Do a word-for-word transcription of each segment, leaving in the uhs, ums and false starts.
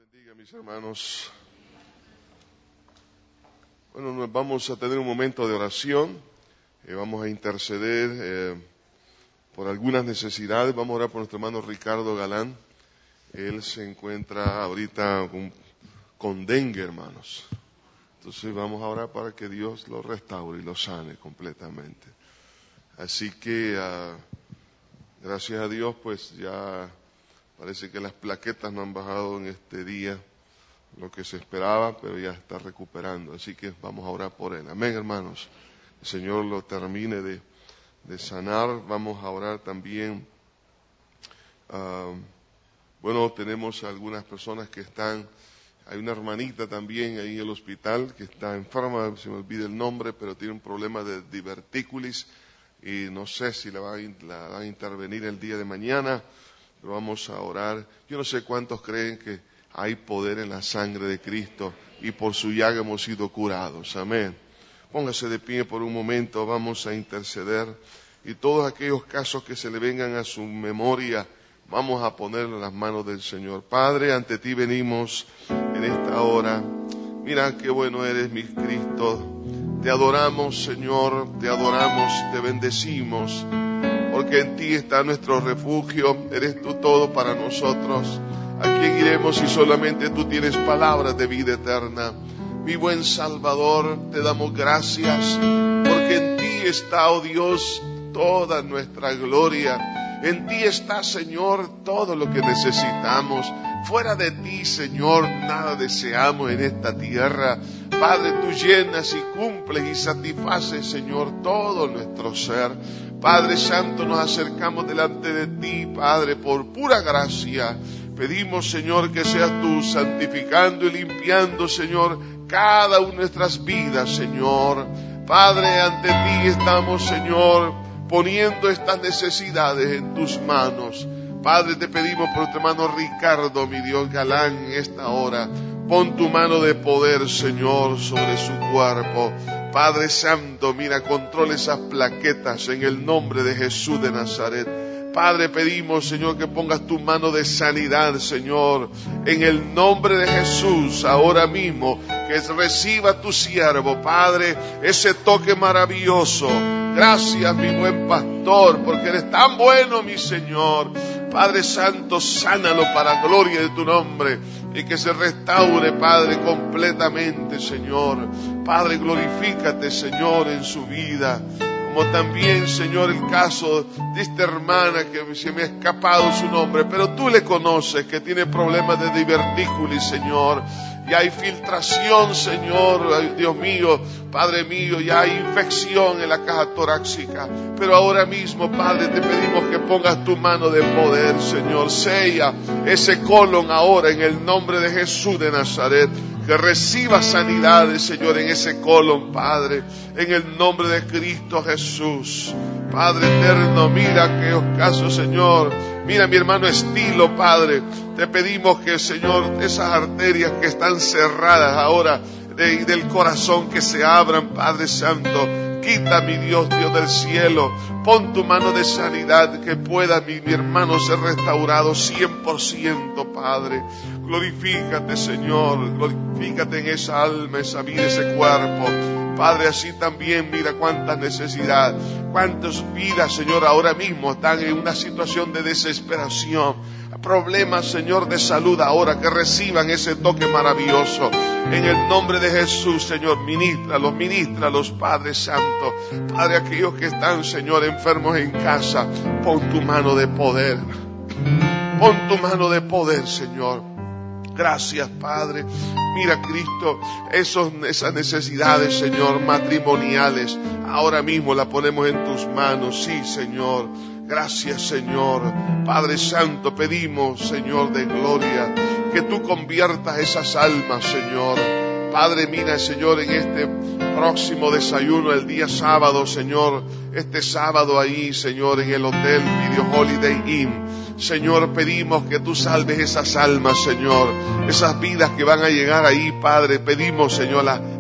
bendiga, mis hermanos. Bueno, nos vamos a tener un momento de oración. Eh, vamos a interceder eh, por algunas necesidades. Vamos a orar por nuestro hermano Ricardo Galán. Él se encuentra ahorita con, con dengue, hermanos. Entonces vamos a orar para que Dios lo restaure y lo sane completamente. Así que, uh, gracias a Dios, pues ya parece que las plaquetas no han bajado en este día lo que se esperaba, pero ya está recuperando. Así que vamos a orar por él. Amén, hermanos. El Señor lo termine de, de sanar. Vamos a orar también. Uh, bueno, tenemos algunas personas que están... Hay una hermanita también ahí en el hospital que está enferma, se me olvida el nombre, pero tiene un problema de divertículis y no sé si la va a, la va a intervenir el día de mañana, pero vamos a orar. Yo no sé cuántos creen que hay poder en la sangre de Cristo y por su llaga hemos sido curados. Amén. Póngase de pie por un momento, vamos a interceder y todos aquellos casos que se le vengan a su memoria, vamos a ponerlo en las manos del Señor. Padre, ante ti venimos en esta hora. Mira qué bueno eres, mi Cristo. Te adoramos, Señor, te adoramos, te bendecimos, porque en ti está nuestro refugio. Eres tú todo para nosotros. ¿A quién iremos si solamente tú tienes palabras de vida eterna? Mi buen Salvador, te damos gracias, porque en ti está, oh Dios, toda nuestra gloria. En ti está, Señor, todo lo que necesitamos. Fuera de ti, Señor, nada deseamos en esta tierra. Padre, tú llenas y cumples y satisfaces, Señor, todo nuestro ser. Padre Santo, nos acercamos delante de ti, Padre, por pura gracia. Pedimos, Señor, que seas tú santificando y limpiando, Señor, cada una de nuestras vidas, Señor. Padre, ante ti estamos, Señor, poniendo estas necesidades en tus manos. Padre, te pedimos por tu hermano Ricardo, mi Dios Galán, en esta hora. Pon tu mano de poder, Señor, sobre su cuerpo. Padre Santo, mira, controla esas plaquetas en el nombre de Jesús de Nazaret. Padre, pedimos, Señor, que pongas tu mano de sanidad, Señor, en el nombre de Jesús, ahora mismo, que reciba tu siervo, Padre, ese toque maravilloso. Gracias, mi buen pastor, porque eres tan bueno, mi Señor. Padre Santo, sánalo para gloria de tu nombre y que se restaure, Padre, completamente, Señor. Padre, glorifícate, Señor, en su vida. Como también, Señor, el caso de esta hermana que se me ha escapado su nombre, pero tú le conoces, que tiene problemas de divertículis, Señor. Y hay filtración, Señor, ay, Dios mío, Padre mío, ya hay infección en la caja torácica. Pero ahora mismo, Padre, te pedimos que pongas tu mano de poder, Señor. Sella ese colon ahora en el nombre de Jesús de Nazaret. Que reciba sanidades, Señor, en ese colon, Padre, en el nombre de Cristo Jesús. Padre eterno, mira aquellos casos, Señor. Mira mi hermano Estilo, Padre. Te pedimos que, Señor, esas arterias que están cerradas ahora de, del corazón, que se abran, Padre Santo. Quita, mi Dios, Dios del cielo. Pon tu mano de sanidad, que pueda mi, mi hermano ser restaurado cien por ciento, Padre. Glorifícate, Señor. Glorifícate en esa alma, esa vida, ese cuerpo. Padre, así también, mira cuántas necesidades, cuántas vidas, Señor, ahora mismo están en una situación de desesperación. Problemas, Señor, de salud ahora, que reciban ese toque maravilloso. En el nombre de Jesús, Señor, ministralos, ministralos, Padre Santo. Padre, aquellos que están, Señor, enfermos en casa, pon tu mano de poder. Pon tu mano de poder, Señor. Gracias, Padre. Mira, Cristo, esos, esas necesidades, Señor, matrimoniales, ahora mismo las ponemos en tus manos. Sí, Señor. Gracias, Señor. Padre Santo, pedimos, Señor de gloria, que tú conviertas esas almas, Señor. Padre, mira, Señor, en este próximo desayuno, el día sábado, Señor, este sábado ahí, Señor, en el hotel Video Holiday Inn. Señor, pedimos que tú salves esas almas, Señor, esas vidas que van a llegar ahí, Padre. Pedimos, Señor, la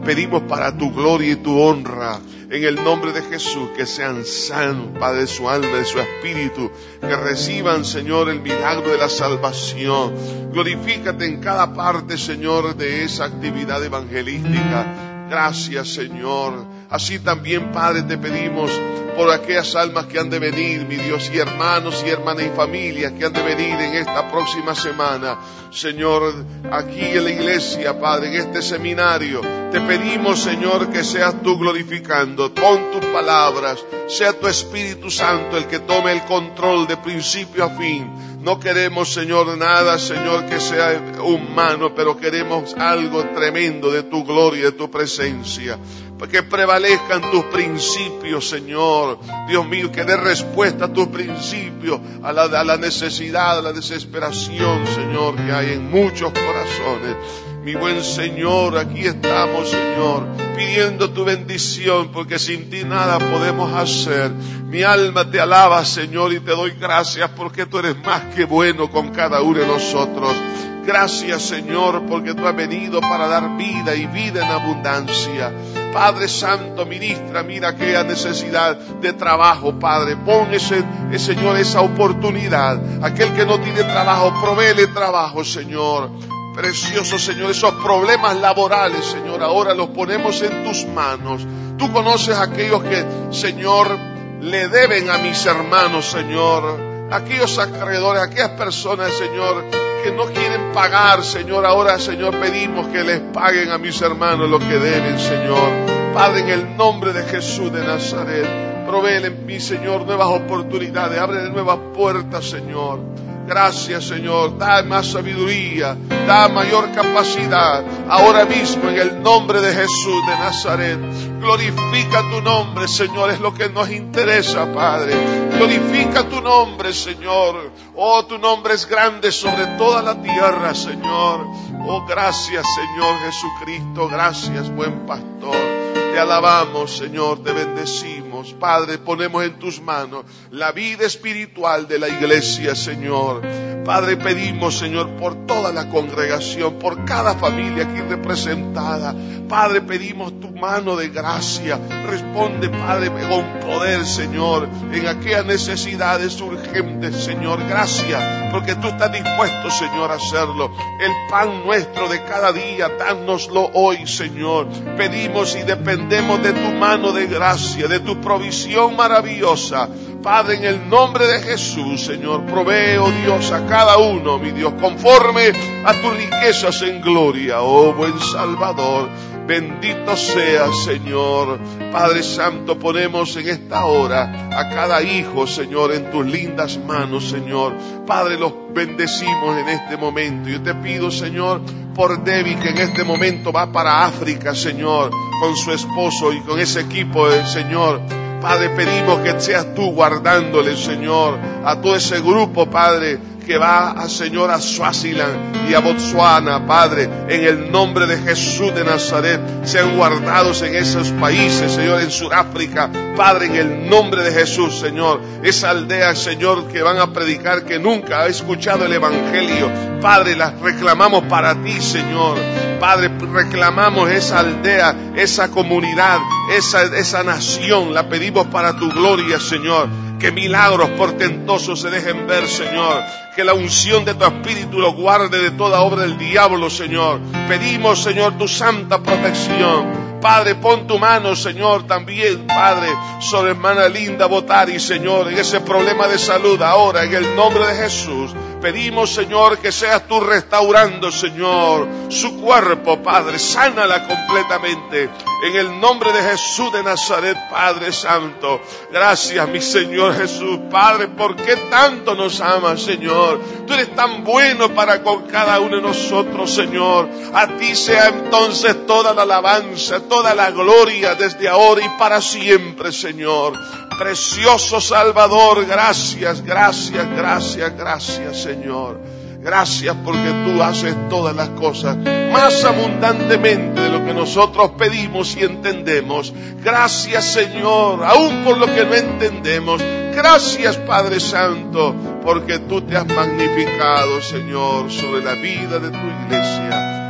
pedimos para tu gloria y tu honra. En el nombre de Jesús, que sean sanos, Padre, de su alma, de su espíritu, que reciban, Señor, el milagro de la salvación. Glorifícate en cada parte, Señor, de esa actividad evangelística. Gracias, Señor. Así también, Padre, te pedimos por aquellas almas que han de venir, mi Dios, y hermanos y hermanas y familias que han de venir en esta próxima semana. Señor, aquí en la iglesia, Padre, en este seminario, te pedimos, Señor, que seas tú glorificando con tus palabras, sea tu Espíritu Santo el que tome el control de principio a fin. No queremos, Señor, nada, Señor, que sea humano, pero queremos algo tremendo de tu gloria, de tu presencia. Que prevalezcan tus principios, Señor. Dios mío, que dé respuesta a tus principios, a la, a la necesidad, a la desesperación, Señor, que hay en muchos corazones. Mi buen Señor, aquí estamos, Señor, pidiendo tu bendición, porque sin ti nada podemos hacer. Mi alma te alaba, Señor, y te doy gracias porque tú eres más que bueno con cada uno de nosotros. Gracias, Señor, porque tú has venido para dar vida y vida en abundancia. Padre Santo, ministra, mira aquella necesidad de trabajo, Padre. Pon, ese, ese, Señor, esa oportunidad. Aquel que no tiene trabajo, provéele trabajo, Señor. Precioso, Señor, esos problemas laborales, Señor, ahora los ponemos en tus manos. Tú conoces a aquellos que, Señor, le deben a mis hermanos, Señor. Aquellos acreedores, aquellas personas, Señor, que no quieren pagar, Señor. Ahora, Señor, pedimos que les paguen a mis hermanos lo que deben, Señor. Padre, en el nombre de Jesús de Nazaret, provéele, mi Señor, nuevas oportunidades, abre nuevas puertas, Señor. Gracias, Señor. Da más sabiduría, da mayor capacidad. Ahora mismo, en el nombre de Jesús de Nazaret, glorifica tu nombre, Señor. Es lo que nos interesa, Padre. Glorifica tu nombre, Señor. Oh, tu nombre es grande sobre toda la tierra, Señor. Oh, gracias, Señor Jesucristo. Gracias, buen pastor. Te alabamos, Señor, te bendecimos. Padre, ponemos en tus manos la vida espiritual de la iglesia, Señor. Padre, pedimos, Señor, por toda la congregación, por cada familia aquí representada. Padre, pedimos tu mano de gracia. Responde, Padre, con poder, Señor, en aquellas necesidades urgentes, Señor. Gracias, porque tú estás dispuesto, Señor, a hacerlo. El pan nuestro de cada día, dánoslo hoy, Señor. Pedimos y dependemos de tu mano de gracia, de tu provisión maravillosa. Padre, en el nombre de Jesús, Señor, provee, oh Dios, a cada uno, mi Dios, conforme a tus riquezas en gloria, oh buen Salvador. Bendito sea, Señor. Padre Santo, ponemos en esta hora a cada hijo, Señor, en tus lindas manos, Señor. Padre, los bendecimos en este momento. Yo te pido, Señor, por Debbie, que en este momento va para África, Señor, con su esposo y con ese equipo, Señor. Padre, pedimos que seas tú guardándole, Señor, a todo ese grupo, Padre, que va, a, Señor, a Swaziland y a Botswana, Padre, en el nombre de Jesús de Nazaret, sean guardados en esos países, Señor, en Sudáfrica, Padre, en el nombre de Jesús, Señor, esa aldea, Señor, que van a predicar, que nunca ha escuchado el Evangelio, Padre, las reclamamos para ti, Señor. Padre, reclamamos esa aldea, esa comunidad, esa, esa nación, la pedimos para tu gloria, Señor. Que milagros portentosos se dejen ver, Señor. Que la unción de tu Espíritu los guarde de toda obra del diablo, Señor. Pedimos, Señor, tu santa protección. Padre, pon tu mano, Señor, también, Padre, sobre hermana Linda Botari, Señor, en ese problema de salud ahora, en el nombre de Jesús. Pedimos, Señor, que seas tú restaurando, Señor, su cuerpo, Padre. Sánala completamente. En el nombre de Jesús de Nazaret, Padre Santo. Gracias, mi Señor Jesús. Padre, ¿por qué tanto nos amas, Señor? Tú eres tan bueno para con cada uno de nosotros, Señor. A ti sea entonces toda la alabanza, toda la gloria desde ahora y para siempre, Señor. Precioso Salvador, gracias, gracias, gracias, gracias, Señor. Gracias porque tú haces todas las cosas más abundantemente de lo que nosotros pedimos y entendemos. Gracias, Señor, aún por lo que no entendemos. Gracias, Padre Santo, porque tú te has magnificado, Señor, sobre la vida de tu iglesia.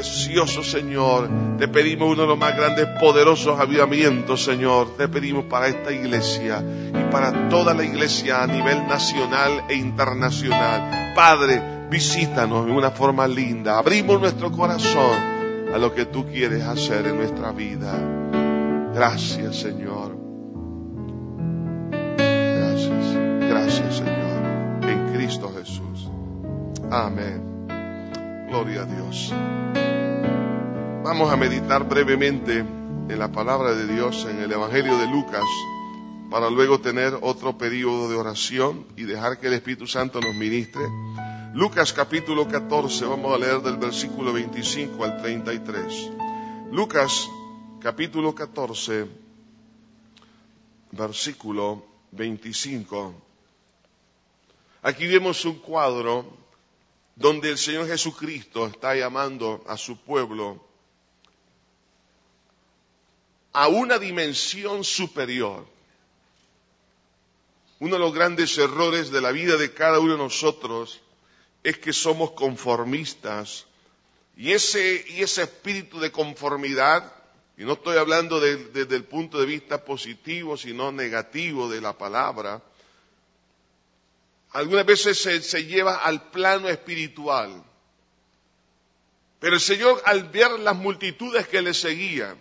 precioso, Señor. Te pedimos uno de los más grandes, poderosos avivamientos, Señor. Te pedimos para esta iglesia y para toda la iglesia a nivel nacional e internacional. Padre, visítanos de una forma linda. Abrimos nuestro corazón a lo que tú quieres hacer en nuestra vida. Gracias, Señor. Gracias. Gracias, Señor. En Cristo Jesús. Amén. Gloria a Dios. Vamos a meditar brevemente en la palabra de Dios en el Evangelio de Lucas, para luego tener otro periodo de oración y dejar que el Espíritu Santo nos ministre. Lucas capítulo catorce, vamos a leer del versículo veinticinco al treinta y tres. Lucas capítulo catorce, versículo veinticinco. Aquí vemos un cuadro donde el Señor Jesucristo está llamando a su pueblo a una dimensión superior. Uno de los grandes errores de la vida de cada uno de nosotros es que somos conformistas, y ese, y ese espíritu de conformidad, y no estoy hablando de, desde el punto de vista positivo, sino negativo de la palabra, algunas veces se, se lleva al plano espiritual. Pero el Señor, al ver las multitudes que le seguían,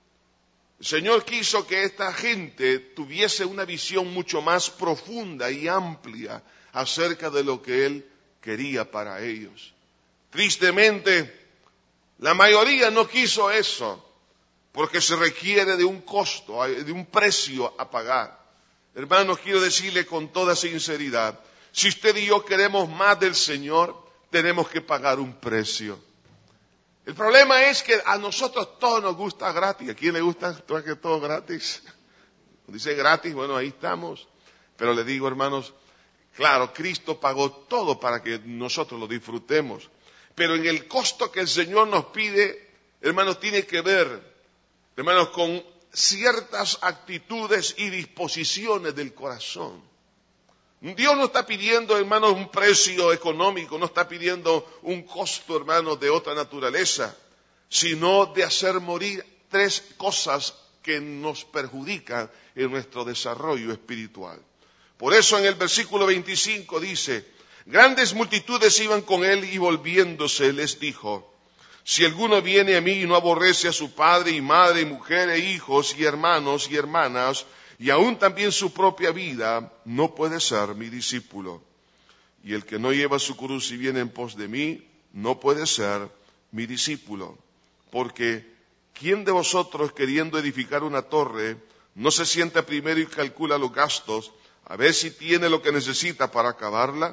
el Señor quiso que esta gente tuviese una visión mucho más profunda y amplia acerca de lo que Él quería para ellos. Tristemente, la mayoría no quiso eso, porque se requiere de un costo, de un precio a pagar. Hermanos, quiero decirle con toda sinceridad, si usted y yo queremos más del Señor, tenemos que pagar un precio. El problema es que a nosotros todo nos gusta gratis. ¿A quién le gusta que todo gratis? Dice gratis, bueno, ahí estamos. Pero le digo, hermanos, claro, Cristo pagó todo para que nosotros lo disfrutemos. Pero en el costo que el Señor nos pide, hermanos, tiene que ver, hermanos, con ciertas actitudes y disposiciones del corazón. Dios no está pidiendo, hermanos, un precio económico, no está pidiendo un costo, hermanos, de otra naturaleza, sino de hacer morir tres cosas que nos perjudican en nuestro desarrollo espiritual. Por eso en el versículo veinticinco dice, grandes multitudes iban con él y volviéndose les dijo, si alguno viene a mí y no aborrece a su padre y madre y mujer e hijos y hermanos y hermanas, y aún también su propia vida, no puede ser mi discípulo. Y el que no lleva su cruz y viene en pos de mí, no puede ser mi discípulo. Porque, ¿quién de vosotros queriendo edificar una torre, no se sienta primero y calcula los gastos, a ver si tiene lo que necesita para acabarla?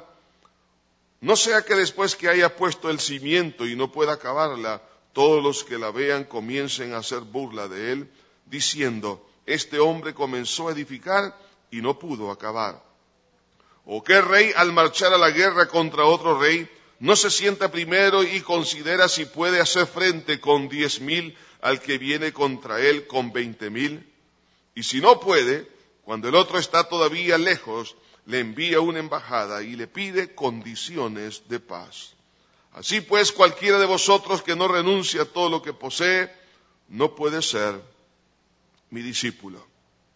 No sea que después que haya puesto el cimiento y no pueda acabarla, todos los que la vean comiencen a hacer burla de él, diciendo, este hombre comenzó a edificar y no pudo acabar. ¿O qué rey al marchar a la guerra contra otro rey no se sienta primero y considera si puede hacer frente con diez mil al que viene contra él con veinte mil? Y si no puede, cuando el otro está todavía lejos, le envía una embajada y le pide condiciones de paz. Así pues, cualquiera de vosotros que no renuncie a todo lo que posee, no puede ser mi discípulo.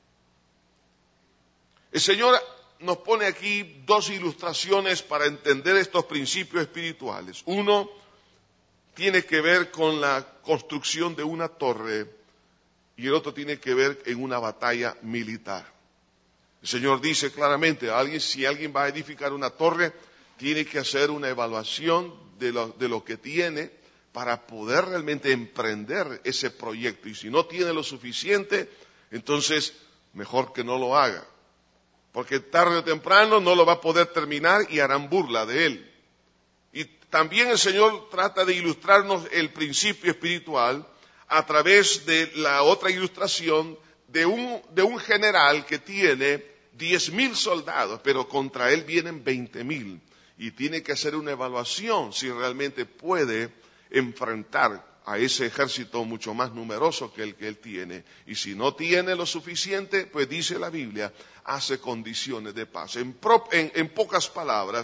El Señor nos pone aquí dos ilustraciones para entender estos principios espirituales. Uno tiene que ver con la construcción de una torre y el otro tiene que ver en una batalla militar. El Señor dice claramente, alguien, si alguien va a edificar una torre, tiene que hacer una evaluación de lo, de lo que tiene para poder realmente emprender ese proyecto. Y si no tiene lo suficiente, entonces mejor que no lo haga. Porque tarde o temprano no lo va a poder terminar y harán burla de él. Y también el Señor trata de ilustrarnos el principio espiritual a través de la otra ilustración de un, de un general que tiene diez mil soldados, pero contra él vienen veinte mil. Y tiene que hacer una evaluación si realmente puede enfrentar a ese ejército mucho más numeroso que el que él tiene. Y si no tiene lo suficiente, pues dice la Biblia, hace condiciones de paz. En, pro, en, en pocas palabras,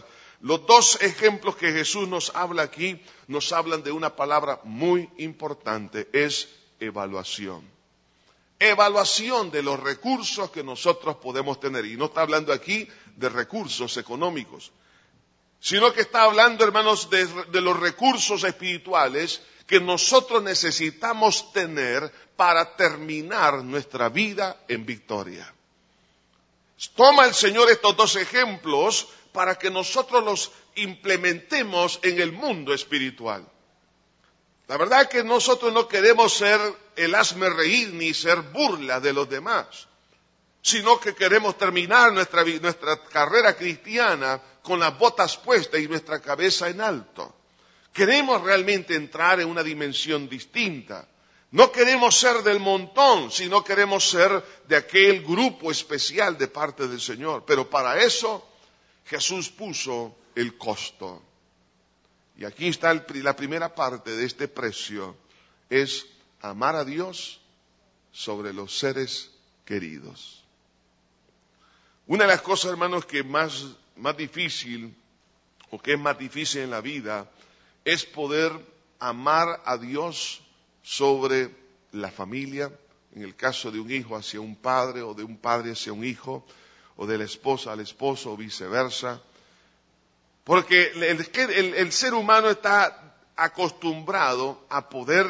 Los dos ejemplos que Jesús nos habla aquí, nos hablan de una palabra muy importante, es evaluación. Evaluación de los recursos que nosotros podemos tener. Y no está hablando aquí de recursos económicos, sino que está hablando, hermanos, de, de los recursos espirituales que nosotros necesitamos tener para terminar nuestra vida en victoria. Toma el Señor estos dos ejemplos para que nosotros los implementemos en el mundo espiritual. La verdad es que nosotros no queremos ser el hazme reír ni ser burla de los demás, sino que queremos terminar nuestra, nuestra carrera cristiana con las botas puestas y nuestra cabeza en alto. Queremos realmente entrar en una dimensión distinta. No queremos ser del montón, sino queremos ser de aquel grupo especial de parte del Señor. Pero para eso Jesús puso el costo. Y aquí está el, la primera parte de este precio, es amar a Dios sobre los seres queridos. Una de las cosas, hermanos, que más, más difícil, o que es más difícil en la vida, es poder amar a Dios sobre la familia, en el caso de un hijo hacia un padre, o de un padre hacia un hijo, o de la esposa al esposo, o viceversa. Porque el, el, el ser humano está acostumbrado a poder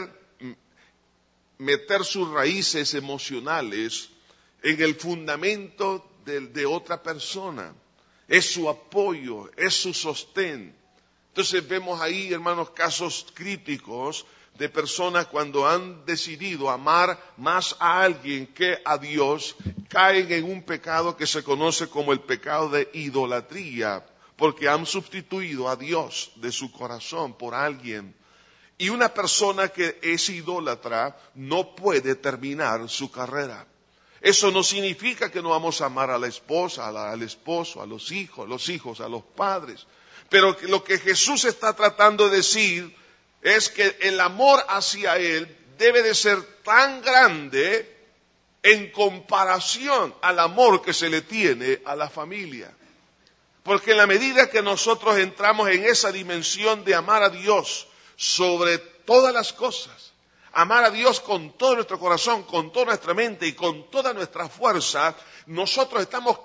meter sus raíces emocionales en el fundamento de, de otra persona. Es su apoyo, es su sostén. Entonces vemos ahí, hermanos, casos críticos de personas cuando han decidido amar más a alguien que a Dios, caen en un pecado que se conoce como el pecado de idolatría, porque han sustituido a Dios de su corazón por alguien. Y una persona que es idólatra no puede terminar su carrera. Eso no significa que no vamos a amar a la esposa, a la, al esposo, a los hijos, a los hijos, a los padres. Pero lo que Jesús está tratando de decir es que el amor hacia Él debe de ser tan grande en comparación al amor que se le tiene a la familia. Porque en la medida que nosotros entramos en esa dimensión de amar a Dios sobre todas las cosas, amar a Dios con todo nuestro corazón, con toda nuestra mente y con toda nuestra fuerza, nosotros estamos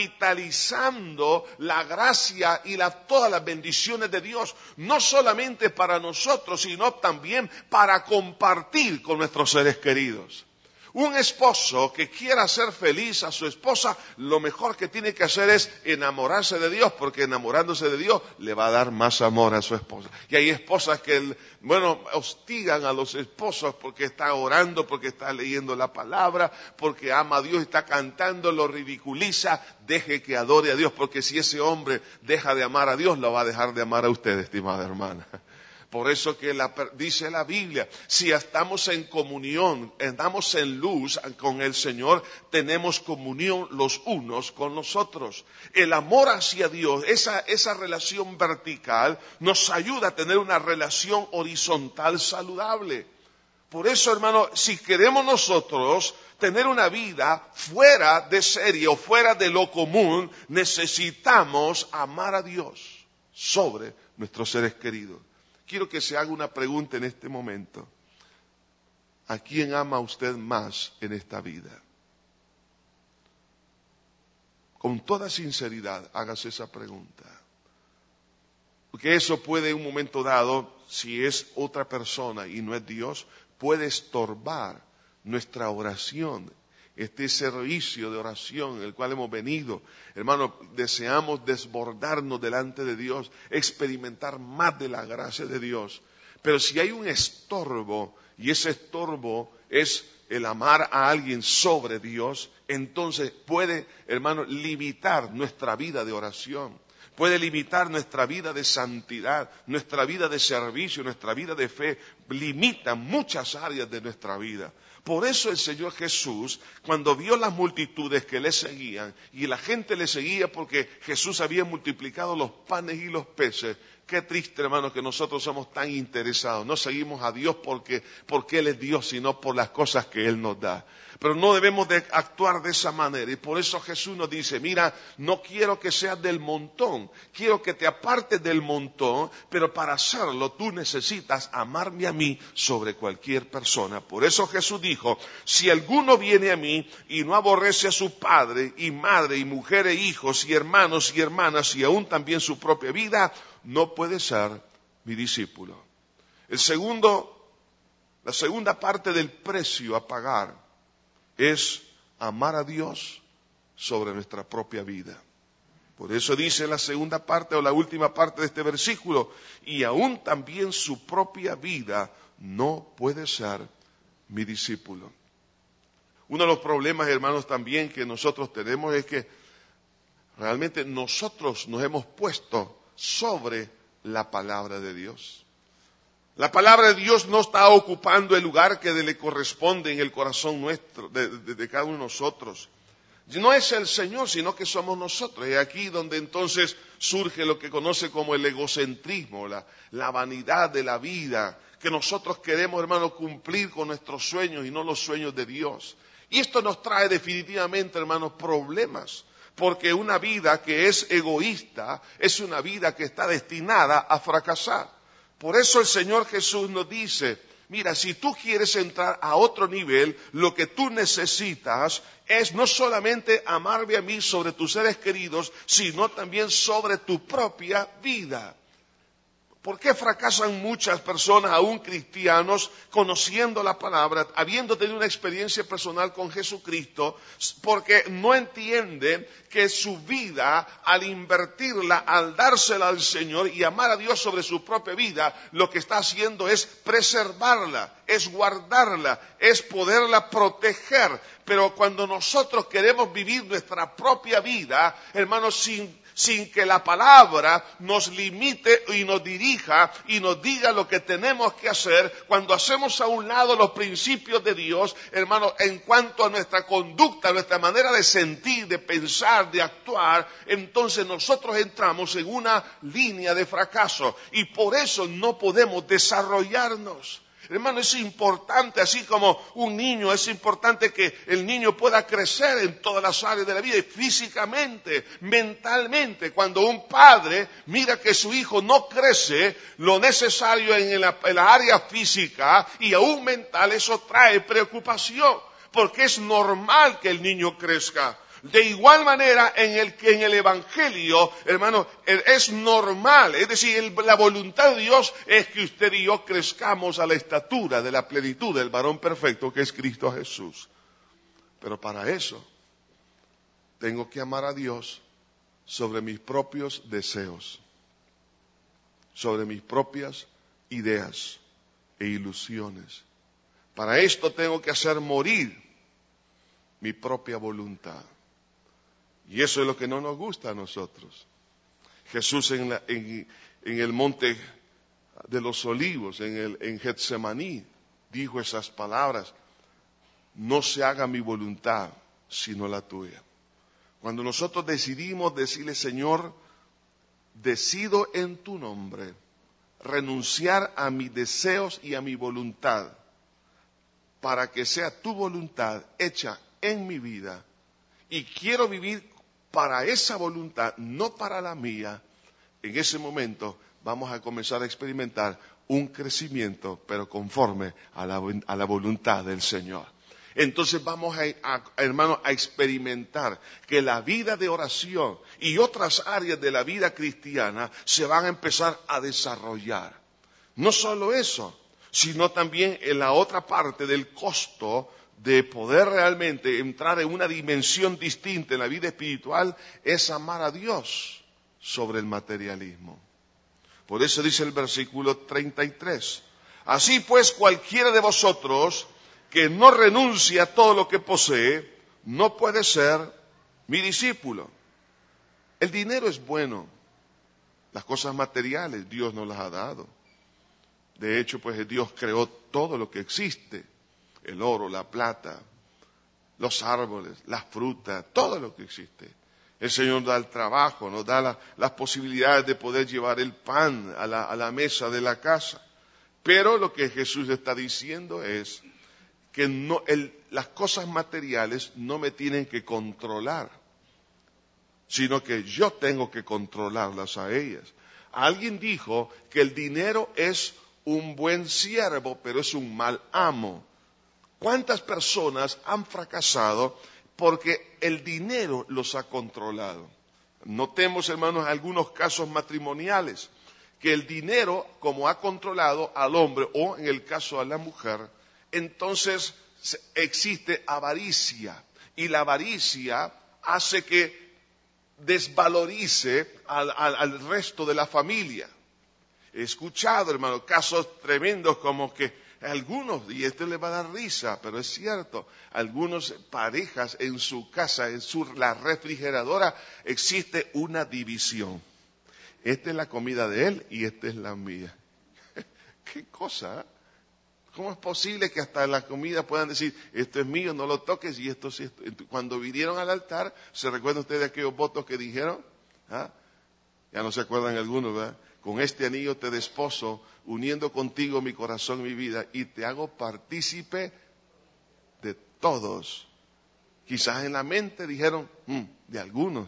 capitalizando la gracia y la, todas las bendiciones de Dios, no solamente para nosotros, sino también para compartir con nuestros seres queridos. Un esposo que quiera hacer feliz a su esposa, lo mejor que tiene que hacer es enamorarse de Dios, porque enamorándose de Dios le va a dar más amor a su esposa. Y hay esposas que, bueno, hostigan a los esposos porque está orando, porque está leyendo la palabra, porque ama a Dios, está cantando, lo ridiculiza. Deje que adore a Dios, porque si ese hombre deja de amar a Dios, lo va a dejar de amar a usted, estimada hermana. Por eso que la, dice la Biblia, si estamos en comunión, estamos en luz con el Señor, tenemos comunión los unos con los otros. El amor hacia Dios, esa, esa relación vertical, nos ayuda a tener una relación horizontal saludable. Por eso, hermano, si queremos nosotros tener una vida fuera de serie o fuera de lo común, necesitamos amar a Dios sobre nuestros seres queridos. Quiero que se haga una pregunta en este momento. ¿A quién ama usted más en esta vida? Con toda sinceridad, hágase esa pregunta. Porque eso puede en un momento dado, si es otra persona y no es Dios, puede estorbar nuestra oración. Este servicio de oración en el cual hemos venido, hermano, deseamos desbordarnos delante de Dios, experimentar más de la gracia de Dios. Pero si hay un estorbo, y ese estorbo es el amar a alguien sobre Dios, entonces puede, hermano, limitar nuestra vida de oración. Puede limitar nuestra vida de santidad, nuestra vida de servicio, nuestra vida de fe. Limita muchas áreas de nuestra vida. Por eso el Señor Jesús, cuando vio las multitudes que le seguían, y la gente le seguía porque Jesús había multiplicado los panes y los peces, Qué triste, hermano, que nosotros somos tan interesados. No seguimos a Dios porque, porque Él es Dios, sino por las cosas que Él nos da. Pero no debemos de actuar de esa manera. Y por eso Jesús nos dice, mira, no quiero que seas del montón. Quiero que te apartes del montón, pero para hacerlo tú necesitas amarme a mí sobre cualquier persona. Por eso Jesús dijo, si alguno viene a mí y no aborrece a su padre y madre y mujer e hijos y hermanos y hermanas y aún también su propia vida, no puede ser mi discípulo. El segundo, la segunda parte del precio a pagar es amar a Dios sobre nuestra propia vida. Por eso dice la segunda parte o la última parte de este versículo, y aún también su propia vida no puede ser mi discípulo. Uno de los problemas, hermanos, también que nosotros tenemos es que realmente nosotros nos hemos puesto sobre la palabra de Dios. La palabra de Dios no está ocupando el lugar que le corresponde en el corazón nuestro, de, de, de cada uno de nosotros. No es el Señor, sino que somos nosotros. Es aquí donde entonces surge lo que conoce como el egocentrismo, la, la vanidad de la vida, que nosotros queremos, hermano, cumplir con nuestros sueños y no los sueños de Dios. Y esto nos trae definitivamente, hermanos, problemas. Porque una vida que es egoísta es una vida que está destinada a fracasar. Por eso el Señor Jesús nos dice, mira, si tú quieres entrar a otro nivel, lo que tú necesitas es no solamente amarme a mí sobre tus seres queridos, sino también sobre tu propia vida. ¿Por qué fracasan muchas personas, aún cristianos, conociendo la palabra, habiendo tenido una experiencia personal con Jesucristo? Porque no entienden que su vida, al invertirla, al dársela al Señor y amar a Dios sobre su propia vida, lo que está haciendo es preservarla, es guardarla, es poderla proteger. Pero cuando nosotros queremos vivir nuestra propia vida, hermanos, sin sin que la palabra nos limite y nos dirija y nos diga lo que tenemos que hacer, cuando hacemos a un lado los principios de Dios, hermanos, en cuanto a nuestra conducta, nuestra manera de sentir, de pensar, de actuar, entonces nosotros entramos en una línea de fracaso y por eso no podemos desarrollarnos. Hermano, es importante, así como un niño, es importante que el niño pueda crecer en todas las áreas de la vida, físicamente, mentalmente. Cuando un padre mira que su hijo no crece lo necesario en la, en la área física y aún mental, eso trae preocupación, porque es normal que el niño crezca. De igual manera, en el que en el Evangelio, hermano, es normal, es decir, la voluntad de Dios es que usted y yo crezcamos a la estatura de la plenitud del varón perfecto que es Cristo Jesús. Pero para eso, tengo que amar a Dios sobre mis propios deseos, sobre mis propias ideas e ilusiones. Para esto tengo que hacer morir mi propia voluntad. Y eso es lo que no nos gusta a nosotros. Jesús en, la, en, en el monte de los olivos, en, el, en Getsemaní, dijo esas palabras, no se haga mi voluntad, sino la tuya. Cuando nosotros decidimos decirle, Señor, decido en tu nombre renunciar a mis deseos y a mi voluntad, para que sea tu voluntad hecha en mi vida, y quiero vivir para esa voluntad, no para la mía, en ese momento vamos a comenzar a experimentar un crecimiento, pero conforme a la, a la voluntad del Señor. Entonces vamos a, a, hermano, a experimentar que la vida de oración y otras áreas de la vida cristiana se van a empezar a desarrollar. No solo eso, sino también en la otra parte del costo de poder realmente entrar en una dimensión distinta en la vida espiritual, es amar a Dios sobre el materialismo. Por eso dice el versículo treinta y tres, así pues cualquiera de vosotros que no renuncia a todo lo que posee, no puede ser mi discípulo. El dinero es bueno, las cosas materiales Dios nos las ha dado. De hecho, pues Dios creó todo lo que existe. El oro, la plata, los árboles, las frutas, todo lo que existe. El Señor da el trabajo, nos da la, las posibilidades de poder llevar el pan a la, a la mesa de la casa. Pero lo que Jesús está diciendo es que no, el, las cosas materiales no me tienen que controlar, sino que yo tengo que controlarlas a ellas. Alguien dijo que el dinero es un buen siervo, pero es un mal amo. ¿Cuántas personas han fracasado porque el dinero los ha controlado? Notemos, hermanos, algunos casos matrimoniales, que el dinero, como ha controlado al hombre o en el caso a la mujer, entonces existe avaricia, y la avaricia hace que desvalorice al, al, al resto de la familia. He escuchado, hermano, casos tremendos como que algunos, y esto le va a dar risa, pero es cierto, algunas parejas en su casa, en su, la refrigeradora, existe una división. Esta es la comida de él y esta es la mía. ¿Qué cosa? ¿Eh? ¿Cómo es posible que hasta en la comida puedan decir, esto es mío, no lo toques, y esto sí? Esto? Cuando vinieron al altar, ¿se recuerdan ustedes de aquellos votos que dijeron? ¿Ah? Ya no se acuerdan algunos, ¿verdad? Con este anillo te desposo, uniendo contigo mi corazón y mi vida, y te hago partícipe de todos. Quizás en la mente dijeron, mm, de algunos,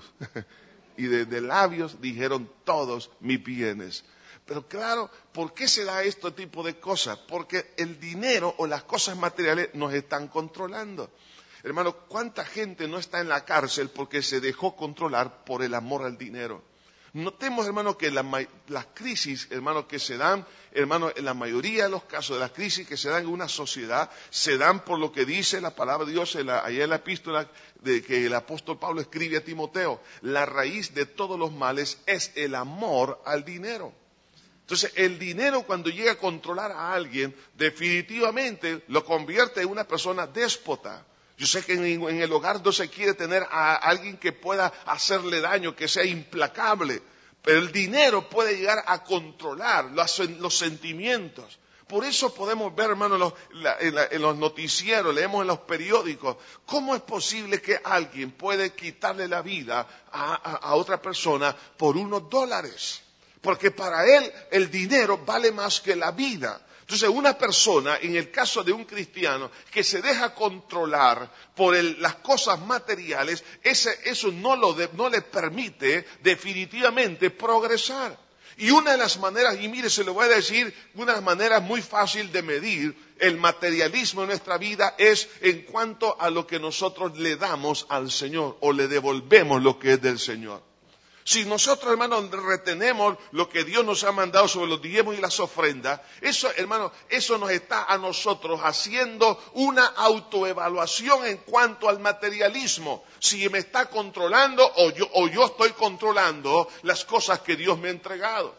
y de, de labios dijeron todos mis bienes. Pero claro, ¿por qué se da este tipo de cosas? Porque el dinero o las cosas materiales nos están controlando. Hermano, ¿cuánta gente no está en la cárcel porque se dejó controlar por el amor al dinero? Notemos, hermano, que la, las crisis, hermano, que se dan, hermano, en la mayoría de los casos de las crisis que se dan en una sociedad, se dan por lo que dice la palabra de Dios, en la, allá en la epístola de que el apóstol Pablo escribe a Timoteo. La raíz de todos los males es el amor al dinero. Entonces, el dinero, cuando llega a controlar a alguien, definitivamente lo convierte en una persona déspota. Yo sé que en, en el hogar no se quiere tener a alguien que pueda hacerle daño, que sea implacable, pero el dinero puede llegar a controlar los, los sentimientos. Por eso podemos ver, hermanos, los, la, en, la, en los noticieros, leemos en los periódicos, cómo es posible que alguien puede quitarle la vida a, a, a otra persona por unos dólares. Porque para él el dinero vale más que la vida. Entonces, una persona, en el caso de un cristiano, que se deja controlar por el, las cosas materiales, ese, eso no, lo de, no le permite definitivamente progresar. Y una de las maneras, y mire, se lo voy a decir, una de las maneras muy fácil de medir el materialismo en nuestra vida es en cuanto a lo que nosotros le damos al Señor o le devolvemos lo que es del Señor. Si nosotros, hermanos, retenemos lo que Dios nos ha mandado sobre los diezmos y las ofrendas, eso, hermanos, eso nos está a nosotros haciendo una autoevaluación en cuanto al materialismo. Si me está controlando o yo, o yo estoy controlando las cosas que Dios me ha entregado.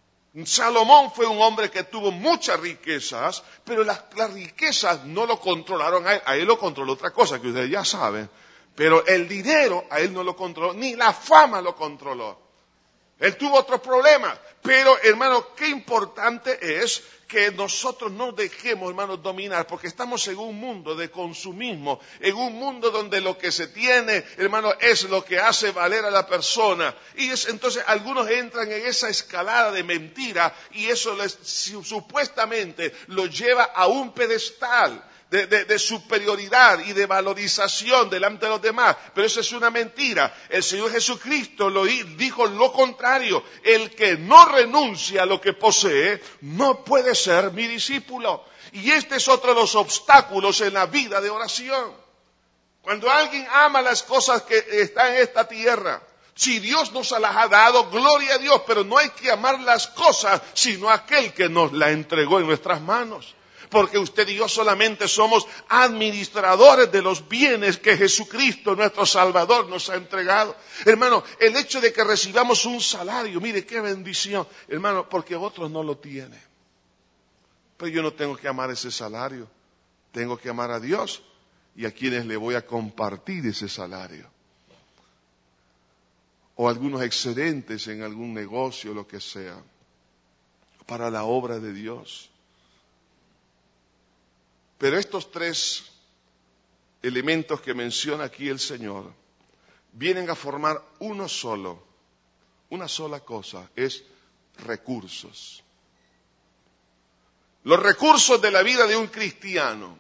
Salomón fue un hombre que tuvo muchas riquezas, pero las, las riquezas no lo controlaron a él, a él lo controló otra cosa que ustedes ya saben. Pero el dinero a él no lo controló, ni la fama lo controló. Él tuvo otros problemas. Pero, hermano, qué importante es que nosotros no dejemos, hermanos, dominar, porque estamos en un mundo de consumismo, en un mundo donde lo que se tiene, hermano, es lo que hace valer a la persona. Y es, entonces algunos entran en esa escalada de mentira y eso les, supuestamente los lleva a un pedestal. De, de, de superioridad y de valorización delante de los demás, pero eso es una mentira. El Señor Jesucristo lo dijo lo contrario: el que no renuncia a lo que posee no puede ser mi discípulo. Y este es otro de los obstáculos en la vida de oración. Cuando alguien ama las cosas que están en esta tierra, si Dios nos las ha dado, gloria a Dios, pero no hay que amar las cosas sino aquel que nos la entregó en nuestras manos. Porque usted y yo solamente somos administradores de los bienes que Jesucristo, nuestro Salvador, nos ha entregado. Hermano, el hecho de que recibamos un salario, mire qué bendición, hermano, porque otros no lo tienen. Pero yo no tengo que amar ese salario, tengo que amar a Dios y a quienes le voy a compartir ese salario. O algunos excedentes en algún negocio, lo que sea, para la obra de Dios. Pero estos tres elementos que menciona aquí el Señor vienen a formar uno solo, una sola cosa, es recursos. Los recursos de la vida de un cristiano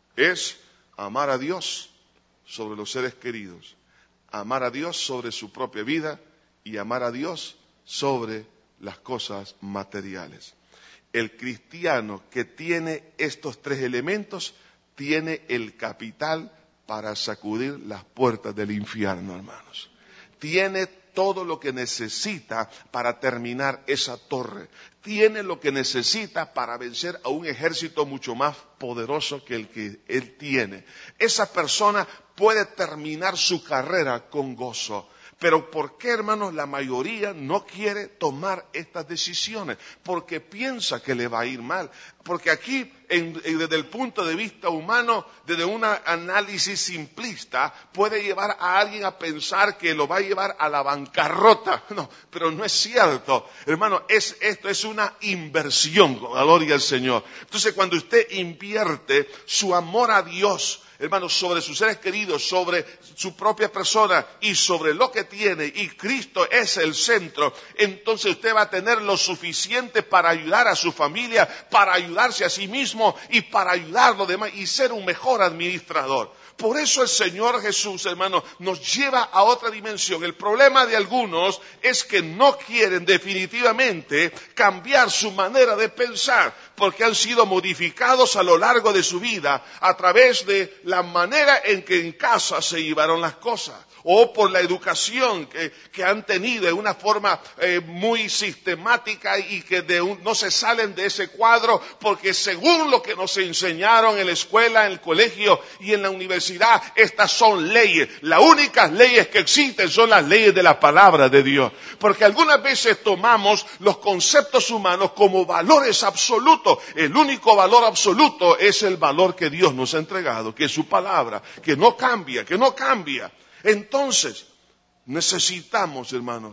es amar a Dios sobre los seres queridos, amar a Dios sobre su propia vida y amar a Dios sobre las cosas materiales. El cristiano que tiene estos tres elementos tiene el capital para sacudir las puertas del infierno, hermanos. Tiene todo lo que necesita para terminar esa torre. Tiene lo que necesita para vencer a un ejército mucho más poderoso que el que él tiene. Esa persona puede terminar su carrera con gozo. Pero ¿por qué, hermanos, la mayoría no quiere tomar estas decisiones? Porque piensa que le va a ir mal. Porque aquí, en, en, desde el punto de vista humano, desde un análisis simplista, puede llevar a alguien a pensar que lo va a llevar a la bancarrota. No, pero no es cierto. Hermano, es, esto es una inversión, gloria al Señor. Entonces, cuando usted invierte su amor a Dios, hermanos, sobre sus seres queridos, sobre su propia persona y sobre lo que tiene, y Cristo es el centro, entonces usted va a tener lo suficiente para ayudar a su familia, para ayudarse a sí mismo y para ayudar a los demás y ser un mejor administrador. Por eso el Señor Jesús, hermano, nos lleva a otra dimensión. El problema de algunos es que no quieren definitivamente cambiar su manera de pensar, porque han sido modificados a lo largo de su vida a través de la manera en que en casa se llevaron las cosas, o por la educación que, que han tenido de una forma eh, muy sistemática y que de un, no se salen de ese cuadro, porque según lo que nos enseñaron en la escuela, en el colegio y en la universidad, estas son leyes. Las únicas leyes que existen son las leyes de la palabra de Dios, porque algunas veces tomamos los conceptos humanos como valores absolutos. El único valor absoluto es el valor que Dios nos ha entregado, que es su palabra, que no cambia, que no cambia. Entonces, necesitamos, hermanos,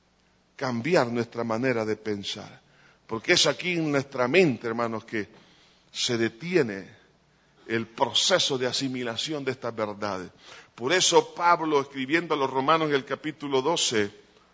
cambiar nuestra manera de pensar, porque es aquí en nuestra mente, hermanos, que se detiene el proceso de asimilación de estas verdades. Por eso Pablo, escribiendo a los Romanos en el capítulo doce,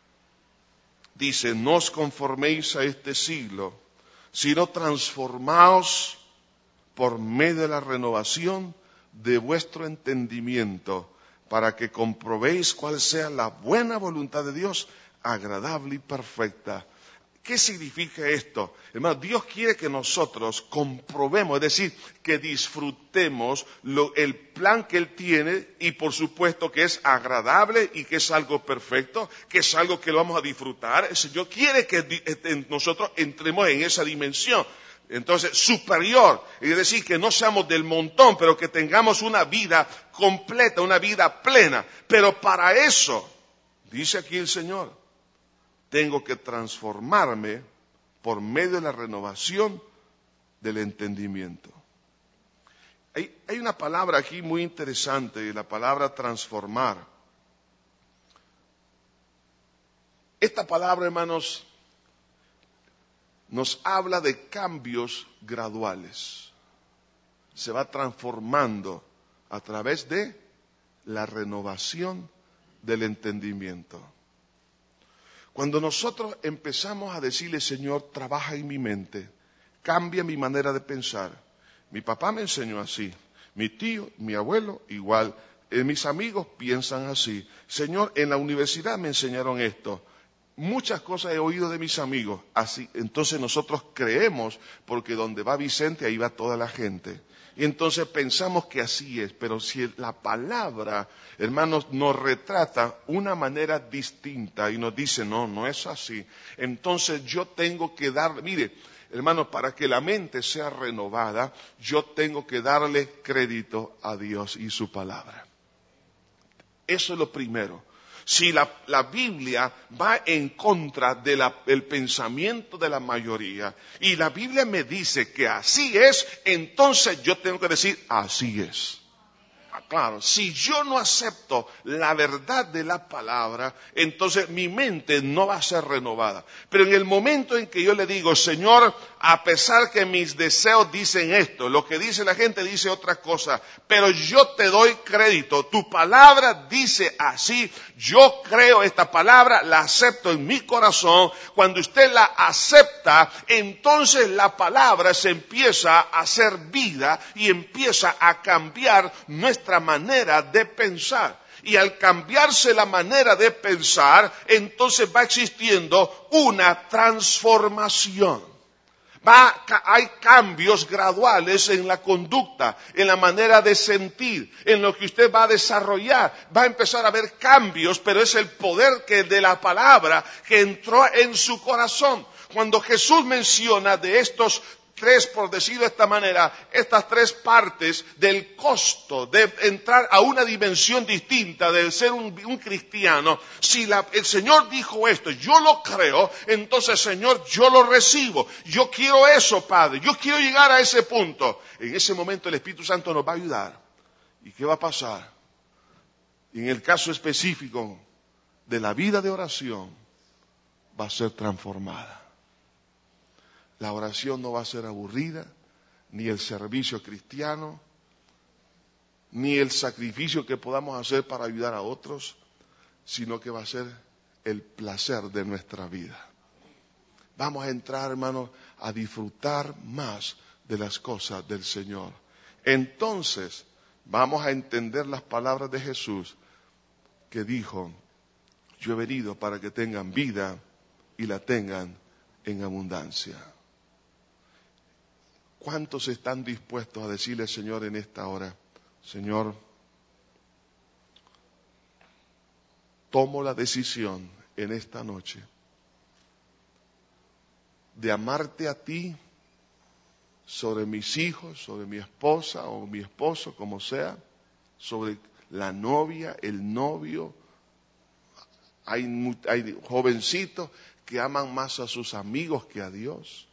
dice: no os conforméis a este siglo, sino transformaos por medio de la renovación de vuestro entendimiento, para que comprobéis cuál sea la buena voluntad de Dios, agradable y perfecta. ¿Qué significa esto? Hermano, Dios quiere que nosotros comprobemos, es decir, que disfrutemos lo, el plan que Él tiene, y por supuesto que es agradable y que es algo perfecto, que es algo que lo vamos a disfrutar. El Señor quiere que nosotros entremos en esa dimensión. Entonces, superior, es decir, que no seamos del montón, pero que tengamos una vida completa, una vida plena. Pero para eso, dice aquí el Señor, tengo que transformarme por medio de la renovación del entendimiento. Hay, hay una palabra aquí muy interesante, la palabra transformar. Esta palabra, hermanos, nos habla de cambios graduales. Se va transformando a través de la renovación del entendimiento. Cuando nosotros empezamos a decirle: Señor, trabaja en mi mente, cambia mi manera de pensar. Mi papá me enseñó así, mi tío, mi abuelo igual, eh, mis amigos piensan así. Señor, en la universidad me enseñaron esto. Muchas cosas he oído de mis amigos, así. Entonces nosotros creemos, porque donde va Vicente, ahí va toda la gente. Y entonces pensamos que así es, pero si la palabra, hermanos, nos retrata una manera distinta y nos dice: no, no es así. Entonces yo tengo que dar, mire, hermanos, para que la mente sea renovada, yo tengo que darle crédito a Dios y su palabra. Eso es lo primero. Si la, la Biblia va en contra del pensamiento de la mayoría y la Biblia me dice que así es, entonces yo tengo que decir: así es. claro, si yo no acepto la verdad de la palabra, entonces mi mente no va a ser renovada. Pero en el momento en que yo le digo, Señor, a pesar que mis deseos dicen esto, lo que dice la gente dice otra cosa, pero yo te doy crédito, tu palabra dice así, yo creo esta palabra, la acepto en mi corazón. Cuando usted la acepta, entonces la palabra se empieza a hacer vida y empieza a cambiar nuestra manera de pensar. Y al cambiarse la manera de pensar, entonces va existiendo una transformación. Va, hay cambios graduales en la conducta, en la manera de sentir, en lo que usted va a desarrollar. Va a empezar a haber cambios, pero es el poder que de la palabra que entró en su corazón. Cuando Jesús menciona de estos tres, por decirlo de esta manera, estas tres partes del costo de entrar a una dimensión distinta, de ser un, un cristiano, si la, el Señor dijo esto, yo lo creo, entonces Señor, yo lo recibo, yo quiero eso, Padre, yo quiero llegar a ese punto. En ese momento el Espíritu Santo nos va a ayudar. ¿Y qué va a pasar? En el caso específico de la vida de oración, va a ser transformada. La oración no va a ser aburrida, ni el servicio cristiano, ni el sacrificio que podamos hacer para ayudar a otros, sino que va a ser el placer de nuestra vida. Vamos a entrar, hermanos, a disfrutar más de las cosas del Señor. Entonces, vamos a entender las palabras de Jesús que dijo, yo he venido para que tengan vida y la tengan en abundancia. ¿Cuántos están dispuestos a decirle al Señor en esta hora, Señor, tomo la decisión en esta noche de amarte a ti sobre mis hijos, sobre mi esposa o mi esposo, como sea, sobre la novia, el novio? Hay, hay jovencitos que aman más a sus amigos que a Dios.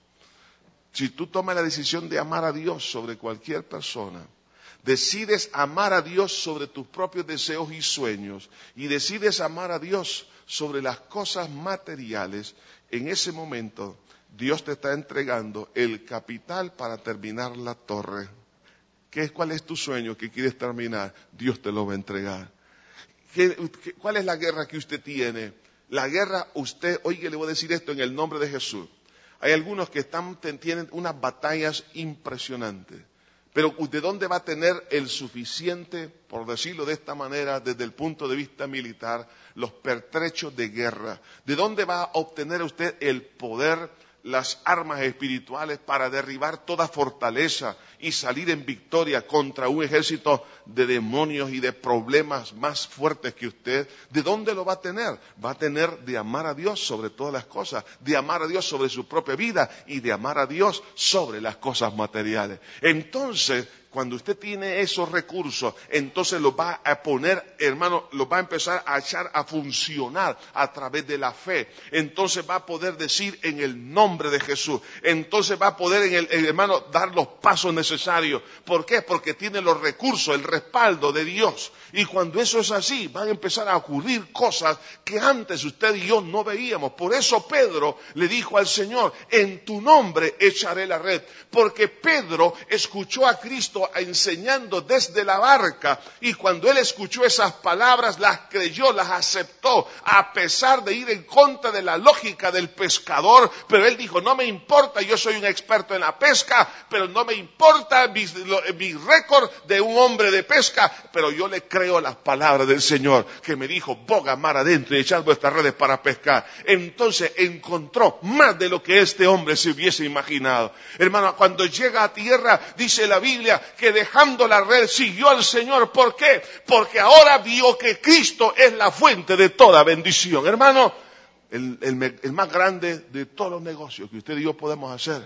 Si tú tomas la decisión de amar a Dios sobre cualquier persona, decides amar a Dios sobre tus propios deseos y sueños, y decides amar a Dios sobre las cosas materiales, en ese momento Dios te está entregando el capital para terminar la torre. ¿Qué, ¿Cuál es tu sueño que quieres terminar? Dios te lo va a entregar. ¿Qué, qué, ¿Cuál es la guerra que usted tiene? La guerra, usted, oye, le voy a decir esto en el nombre de Jesús. Hay algunos que están, tienen unas batallas impresionantes. Pero ¿de dónde va a tener el suficiente, por decirlo de esta manera, desde el punto de vista militar, los pertrechos de guerra? ¿De dónde va a obtener usted el poder, las armas espirituales para derribar toda fortaleza y salir en victoria contra un ejército de demonios y de problemas más fuertes que usted? ¿De dónde lo va a tener? Va a tener de amar a Dios sobre todas las cosas, de amar a Dios sobre su propia vida y de amar a Dios sobre las cosas materiales. Entonces, cuando usted tiene esos recursos, entonces los va a poner, hermano, los va a empezar a echar a funcionar a través de la fe. Entonces va a poder decir en el nombre de Jesús. Entonces va a poder, en el, el hermano, dar los pasos necesarios. ¿Por qué? Porque tiene los recursos, el respaldo de Dios. Y cuando eso es así, van a empezar a ocurrir cosas que antes usted y yo no veíamos. Por eso Pedro le dijo al Señor, en tu nombre echaré la red. Porque Pedro escuchó a Cristo enseñando desde la barca, y cuando él escuchó esas palabras, las creyó, las aceptó, a pesar de ir en contra de la lógica del pescador. Pero él dijo, no me importa, yo soy un experto en la pesca, pero no me importa mi, mi récord de un hombre de pesca, pero yo le creo las palabras del Señor, que me dijo, boga mar adentro y echad vuestras redes para pescar. Entonces encontró más de lo que este hombre se hubiese imaginado. Hermano, cuando llega a tierra, dice la Biblia, que dejando la red siguió al Señor. ¿Por qué? Porque ahora vio que Cristo es la fuente de toda bendición. Hermano, el, el, el más grande de todos los negocios que usted y yo podemos hacer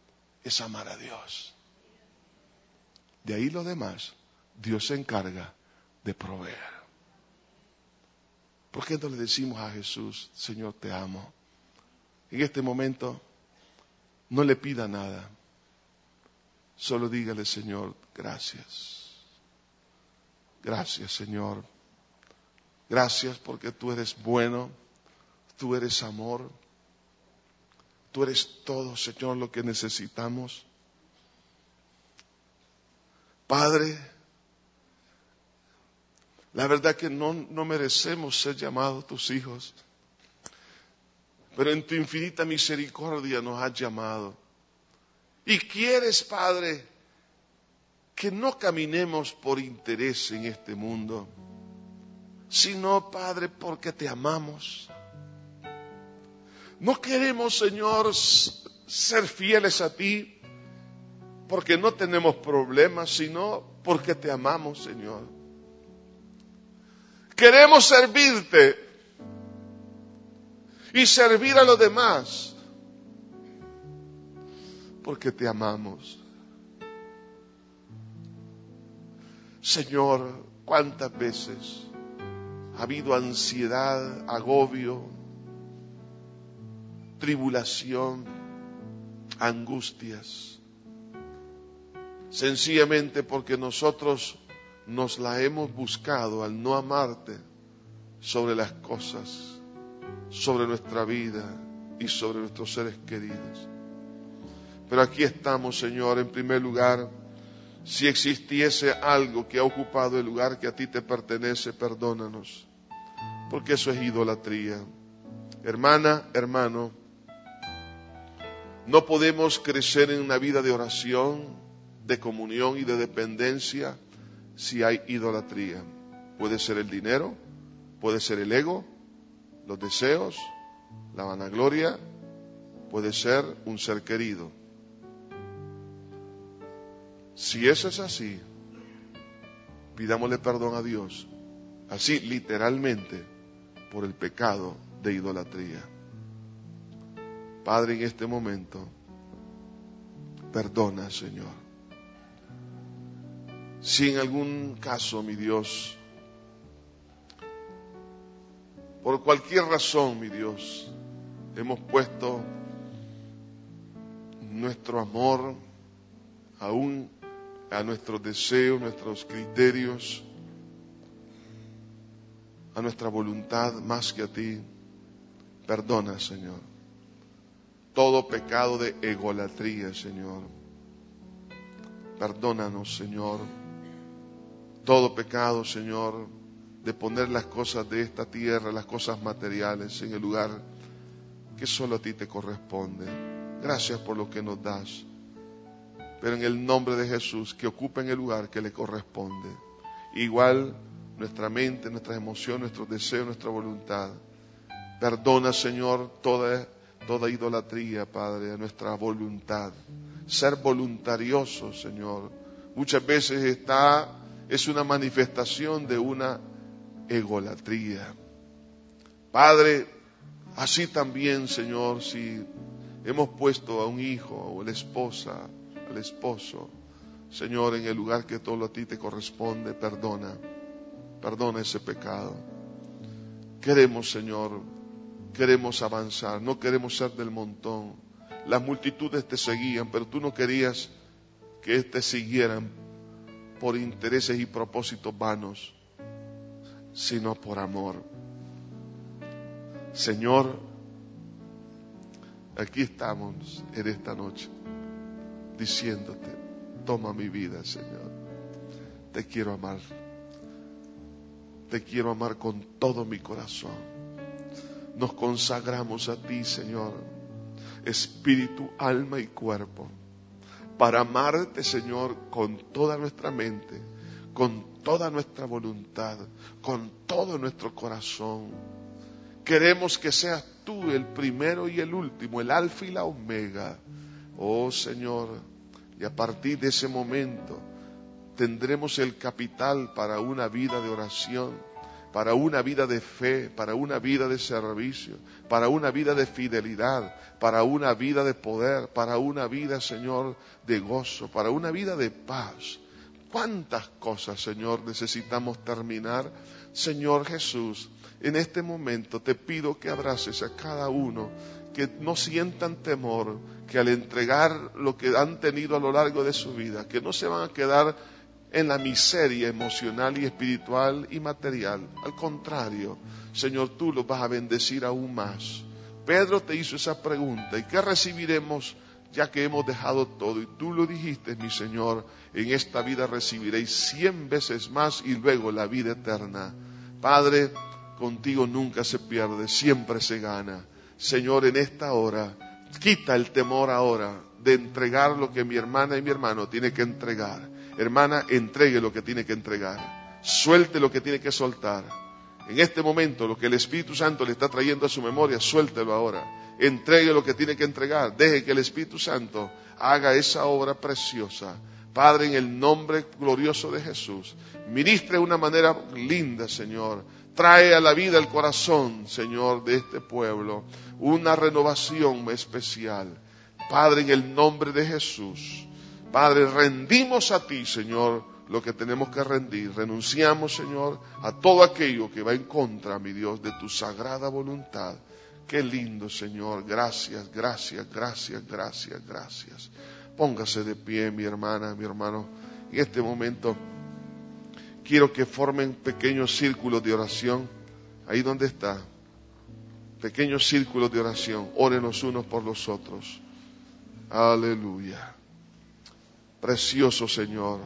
es amar a Dios. De ahí lo demás, Dios se encarga de proveer. ¿Por qué no le decimos a Jesús, Señor, te amo? En este momento, no le pida nada. Solo dígale, Señor, gracias. Gracias, Señor. Gracias porque tú eres bueno, tú eres amor, tú eres todo, Señor, lo que necesitamos. Padre, la verdad que no, no merecemos ser llamados tus hijos, pero en tu infinita misericordia nos has llamado. Y quieres, Padre, que no caminemos por interés en este mundo, sino, Padre, porque te amamos. No queremos, Señor, ser fieles a ti porque no tenemos problemas, sino porque te amamos, Señor. Queremos servirte y servir a los demás porque te amamos. Señor, ¿cuántas veces ha habido ansiedad, agobio, tribulación, angustias? Sencillamente porque nosotros nos la hemos buscado al no amarte sobre las cosas, sobre nuestra vida y sobre nuestros seres queridos. Pero aquí estamos, Señor, en primer lugar, si existiese algo que ha ocupado el lugar que a ti te pertenece, perdónanos, porque eso es idolatría. Hermana, hermano, no podemos crecer en una vida de oración, de comunión y de dependencia si hay idolatría. Puede ser el dinero, puede ser el ego, los deseos, la vanagloria, puede ser un ser querido. Si eso es así, pidámosle perdón a Dios, así literalmente, por el pecado de idolatría. Padre, en este momento, perdona, Señor. Si en algún caso, mi Dios, por cualquier razón, mi Dios, hemos puesto nuestro amor aún a nuestros deseos, nuestros criterios, a nuestra voluntad más que a ti, perdona, Señor. Todo pecado de egolatría, Señor. Perdónanos, Señor. Todo pecado, Señor, de poner las cosas de esta tierra, las cosas materiales, en el lugar que solo a ti te corresponde. Gracias por lo que nos das. Pero en el nombre de Jesús, que ocupen el lugar que le corresponde. Igual nuestra mente, nuestras emociones, nuestros deseos, nuestra voluntad. Perdona, Señor, toda, toda idolatría, Padre, a nuestra voluntad. Ser voluntarioso, Señor, muchas veces está, es una manifestación de una egolatría. Padre, así también, Señor, si hemos puesto a un hijo o a la esposa, al esposo, Señor, en el lugar que todo a ti te corresponde, perdona, perdona ese pecado. Queremos, Señor, queremos avanzar, no queremos ser del montón. Las multitudes te seguían, pero tú no querías que te siguieran por intereses y propósitos vanos, sino por amor. Señor, aquí estamos en esta noche, diciéndote, toma mi vida, Señor. Te quiero amar. Te quiero amar con todo mi corazón. Nos consagramos a ti, Señor, espíritu, alma y cuerpo, para amarte, Señor, con toda nuestra mente, con toda nuestra voluntad, con todo nuestro corazón. Queremos que seas tú el primero y el último, el alfa y la omega. Oh, Señor, y a partir de ese momento tendremos el capital para una vida de oración, para una vida de fe, para una vida de servicio, para una vida de fidelidad, para una vida de poder, para una vida, Señor, de gozo, para una vida de paz. ¿Cuántas cosas, Señor, necesitamos terminar? Señor Jesús, en este momento te pido que abraces a cada uno, que no sientan temor, que al entregar lo que han tenido a lo largo de su vida, que no se van a quedar en la miseria emocional y espiritual y material. Al contrario, Señor, tú los vas a bendecir aún más. Pedro te hizo esa pregunta: ¿y qué recibiremos ya que hemos dejado todo? Y tú lo dijiste, mi Señor: en esta vida recibiréis cien veces más y luego la vida eterna. Padre, contigo nunca se pierde, siempre se gana. Señor, en esta hora, quita el temor ahora de entregar lo que mi hermana y mi hermano tienen que entregar. Hermana, entregue lo que tiene que entregar. Suelte lo que tiene que soltar. En este momento, lo que el Espíritu Santo le está trayendo a su memoria, suéltelo ahora. Entregue lo que tiene que entregar. Deje que el Espíritu Santo haga esa obra preciosa. Padre, en el nombre glorioso de Jesús, ministre de una manera linda, Señor. Trae a la vida el corazón, Señor, de este pueblo, una renovación especial. Padre, en el nombre de Jesús, Padre, rendimos a ti, Señor, lo que tenemos que rendir. Renunciamos, Señor, a todo aquello que va en contra, mi Dios, de tu sagrada voluntad. Qué lindo, Señor. Gracias, gracias, gracias, gracias, gracias. Póngase de pie, mi hermana, mi hermano. En este momento quiero que formen pequeños círculos de oración. Ahí donde está. Pequeños círculos de oración. Oren los unos por los otros. Aleluya. Precioso Señor.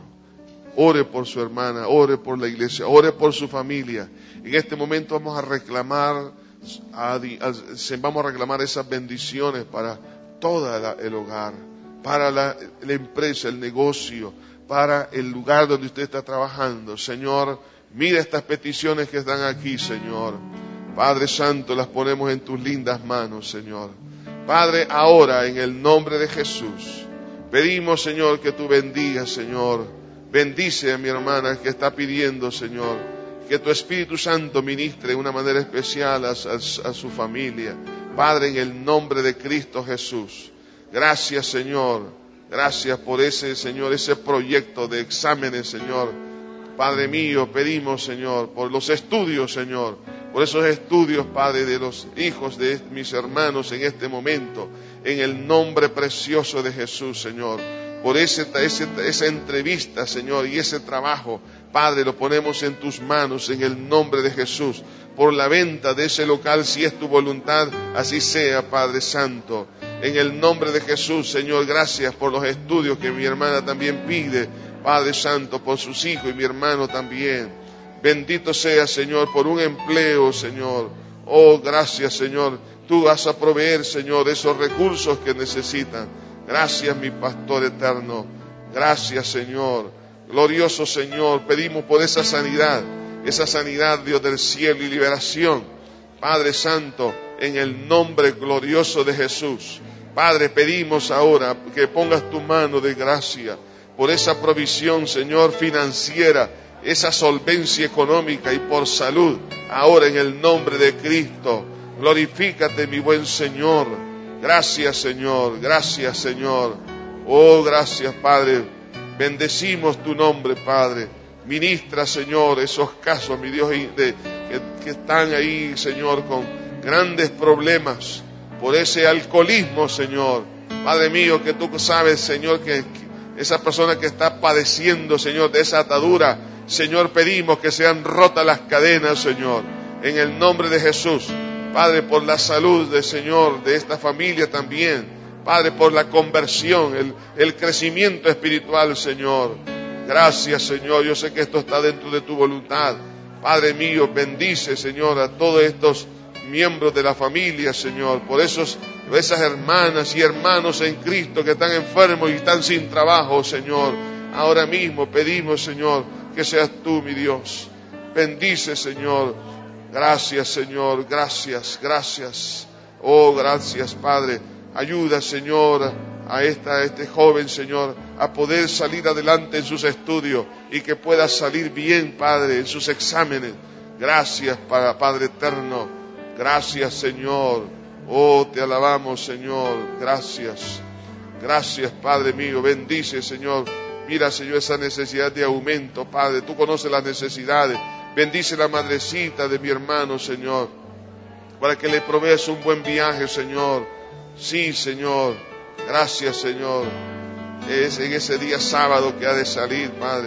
Ore por su hermana, ore por la iglesia, ore por su familia. En este momento vamos a reclamar, a, a, vamos a reclamar esas bendiciones para todo el hogar, para la, la empresa, el negocio, para el lugar donde usted está trabajando. Señor, mira estas peticiones que están aquí, Señor. Padre Santo, las ponemos en tus lindas manos, Señor. Padre, ahora en el nombre de Jesús, pedimos, Señor, que tú bendigas, Señor. Bendice a mi hermana que está pidiendo, Señor, que tu Espíritu Santo ministre de una manera especial a, a, a su familia. Padre, en el nombre de Cristo Jesús. Gracias, Señor. Gracias por ese, Señor, ese proyecto de exámenes, Señor. Padre mío, pedimos, Señor, por los estudios, Señor, por esos estudios, Padre, de los hijos de mis hermanos en este momento, en el nombre precioso de Jesús, Señor. Por ese, ese, esa entrevista, Señor, y ese trabajo, Padre, lo ponemos en tus manos, en el nombre de Jesús. Por la venta de ese local, si es tu voluntad, así sea, Padre Santo. En el nombre de Jesús, Señor, gracias por los estudios que mi hermana también pide, Padre Santo, por sus hijos y mi hermano también. Bendito sea, Señor, por un empleo, Señor. Oh, gracias, Señor. Tú vas a proveer, Señor, esos recursos que necesitan. Gracias, mi pastor eterno. Gracias, Señor. Glorioso Señor, pedimos por esa sanidad, esa sanidad, Dios del cielo, y liberación. Padre Santo, en el nombre glorioso de Jesús. Padre, pedimos ahora que pongas tu mano de gracia por esa provisión, Señor, financiera, esa solvencia económica y por salud. Ahora en el nombre de Cristo, glorifícate, mi buen Señor. Gracias, Señor, gracias, Señor. Oh, gracias, Padre. Bendecimos tu nombre, Padre. Ministra, Señor, esos casos, mi Dios, de, que, que están ahí, Señor, con grandes problemas por ese alcoholismo, Señor. Padre mío, que tú sabes, Señor, que esa persona que está padeciendo, Señor, de esa atadura, Señor, pedimos que sean rotas las cadenas, Señor, en el nombre de Jesús. Padre, por la salud del Señor, de esta familia también. Padre, por la conversión, el, el crecimiento espiritual, Señor. Gracias, Señor. Yo sé que esto está dentro de tu voluntad. Padre mío, bendice, Señor, a todos estos miembros de la familia, Señor. Por esos, esas hermanas y hermanos en Cristo que están enfermos y están sin trabajo, Señor. Ahora mismo pedimos, Señor, que seas tú, mi Dios. Bendice, Señor. Gracias, Señor, gracias, gracias. Oh, gracias, Padre. Ayuda, Señor, a, esta, a este joven, Señor, a poder salir adelante en sus estudios y que pueda salir bien, Padre, en sus exámenes. Gracias, para Padre eterno. Gracias, Señor. Oh, te alabamos, Señor. Gracias. Gracias, Padre mío. Bendice, Señor. Mira, Señor, esa necesidad de aumento, Padre. Tú conoces las necesidades. Bendice la madrecita de mi hermano, Señor, para que le proveas un buen viaje, Señor. Sí, Señor. Gracias, Señor. Es en ese día sábado que ha de salir, Padre.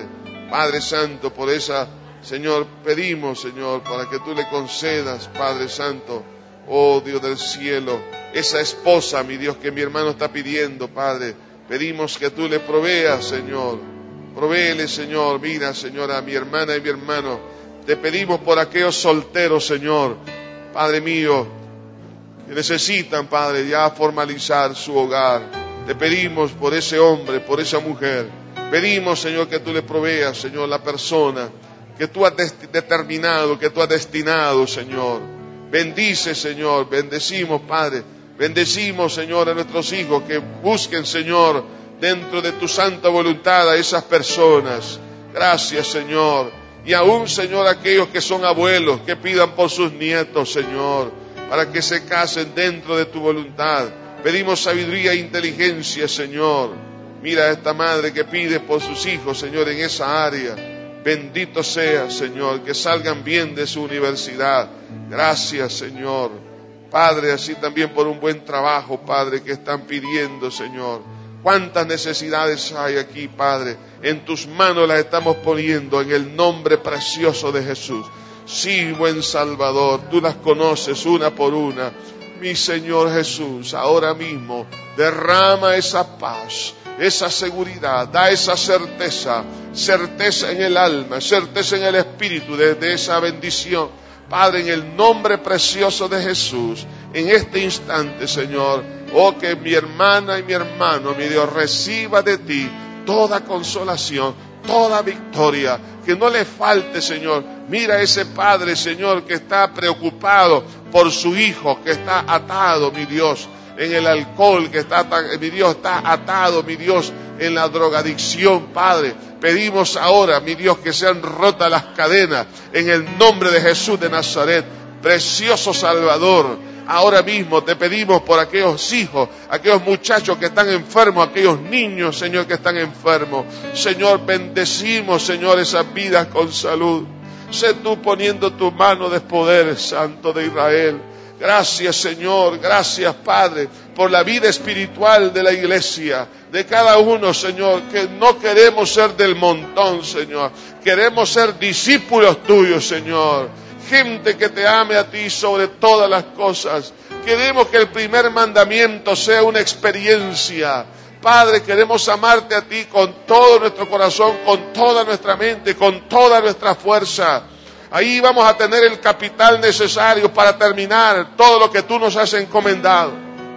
Padre Santo, por esa, Señor, pedimos, Señor, para que tú le concedas, Padre Santo, oh Dios del cielo, esa esposa, mi Dios, que mi hermano está pidiendo, Padre. Pedimos que tú le proveas, Señor. Provéele, Señor. Mira, Señor, a mi hermana y mi hermano. Te pedimos por aquellos solteros, Señor, Padre mío, que necesitan, Padre, ya formalizar su hogar. Te pedimos por ese hombre, por esa mujer. Pedimos, Señor, que tú le proveas, Señor, la persona que tú has determinado, que tú has destinado, Señor. Bendice, Señor, bendecimos, Padre. Bendecimos, Señor, a nuestros hijos que busquen, Señor, dentro de tu santa voluntad a esas personas. Gracias, Señor. Y aún, Señor, aquellos que son abuelos, que pidan por sus nietos, Señor, para que se casen dentro de tu voluntad. Pedimos sabiduría e inteligencia, Señor. Mira a esta madre que pide por sus hijos, Señor, en esa área. Bendito sea, Señor, que salgan bien de su universidad. Gracias, Señor. Padre, así también por un buen trabajo, Padre, que están pidiendo, Señor. Cuántas necesidades hay aquí, Padre. En tus manos las estamos poniendo en el nombre precioso de Jesús. Sí, buen Salvador, tú las conoces una por una. Mi Señor Jesús, ahora mismo, derrama esa paz, esa seguridad, da esa certeza, certeza en el alma, certeza en el espíritu de, de esa bendición. Padre, en el nombre precioso de Jesús, en este instante, Señor, oh, que mi hermana y mi hermano, mi Dios, reciba de ti toda consolación, toda victoria, que no le falte, Señor. Mira a ese padre, Señor, que está preocupado por su hijo, que está atado, mi Dios, en el alcohol, que está, mi Dios, está atado, mi Dios, en la drogadicción, Padre. Pedimos ahora, mi Dios, que sean rotas las cadenas en el nombre de Jesús de Nazaret. Precioso Salvador, ahora mismo te pedimos por aquellos hijos, aquellos muchachos que están enfermos, aquellos niños, Señor, que están enfermos. Señor, bendecimos, Señor, esas vidas con salud. Sé tú poniendo tu mano de poder, Santo de Israel. Gracias, Señor, gracias, Padre, por la vida espiritual de la iglesia, de cada uno, Señor, que no queremos ser del montón, Señor. Queremos ser discípulos tuyos, Señor. Gente que te ame a ti sobre todas las cosas. Queremos que el primer mandamiento sea una experiencia. Padre, queremos amarte a ti con todo nuestro corazón, con toda nuestra mente, con toda nuestra fuerza. Ahí vamos a tener el capital necesario para terminar todo lo que tú nos has encomendado.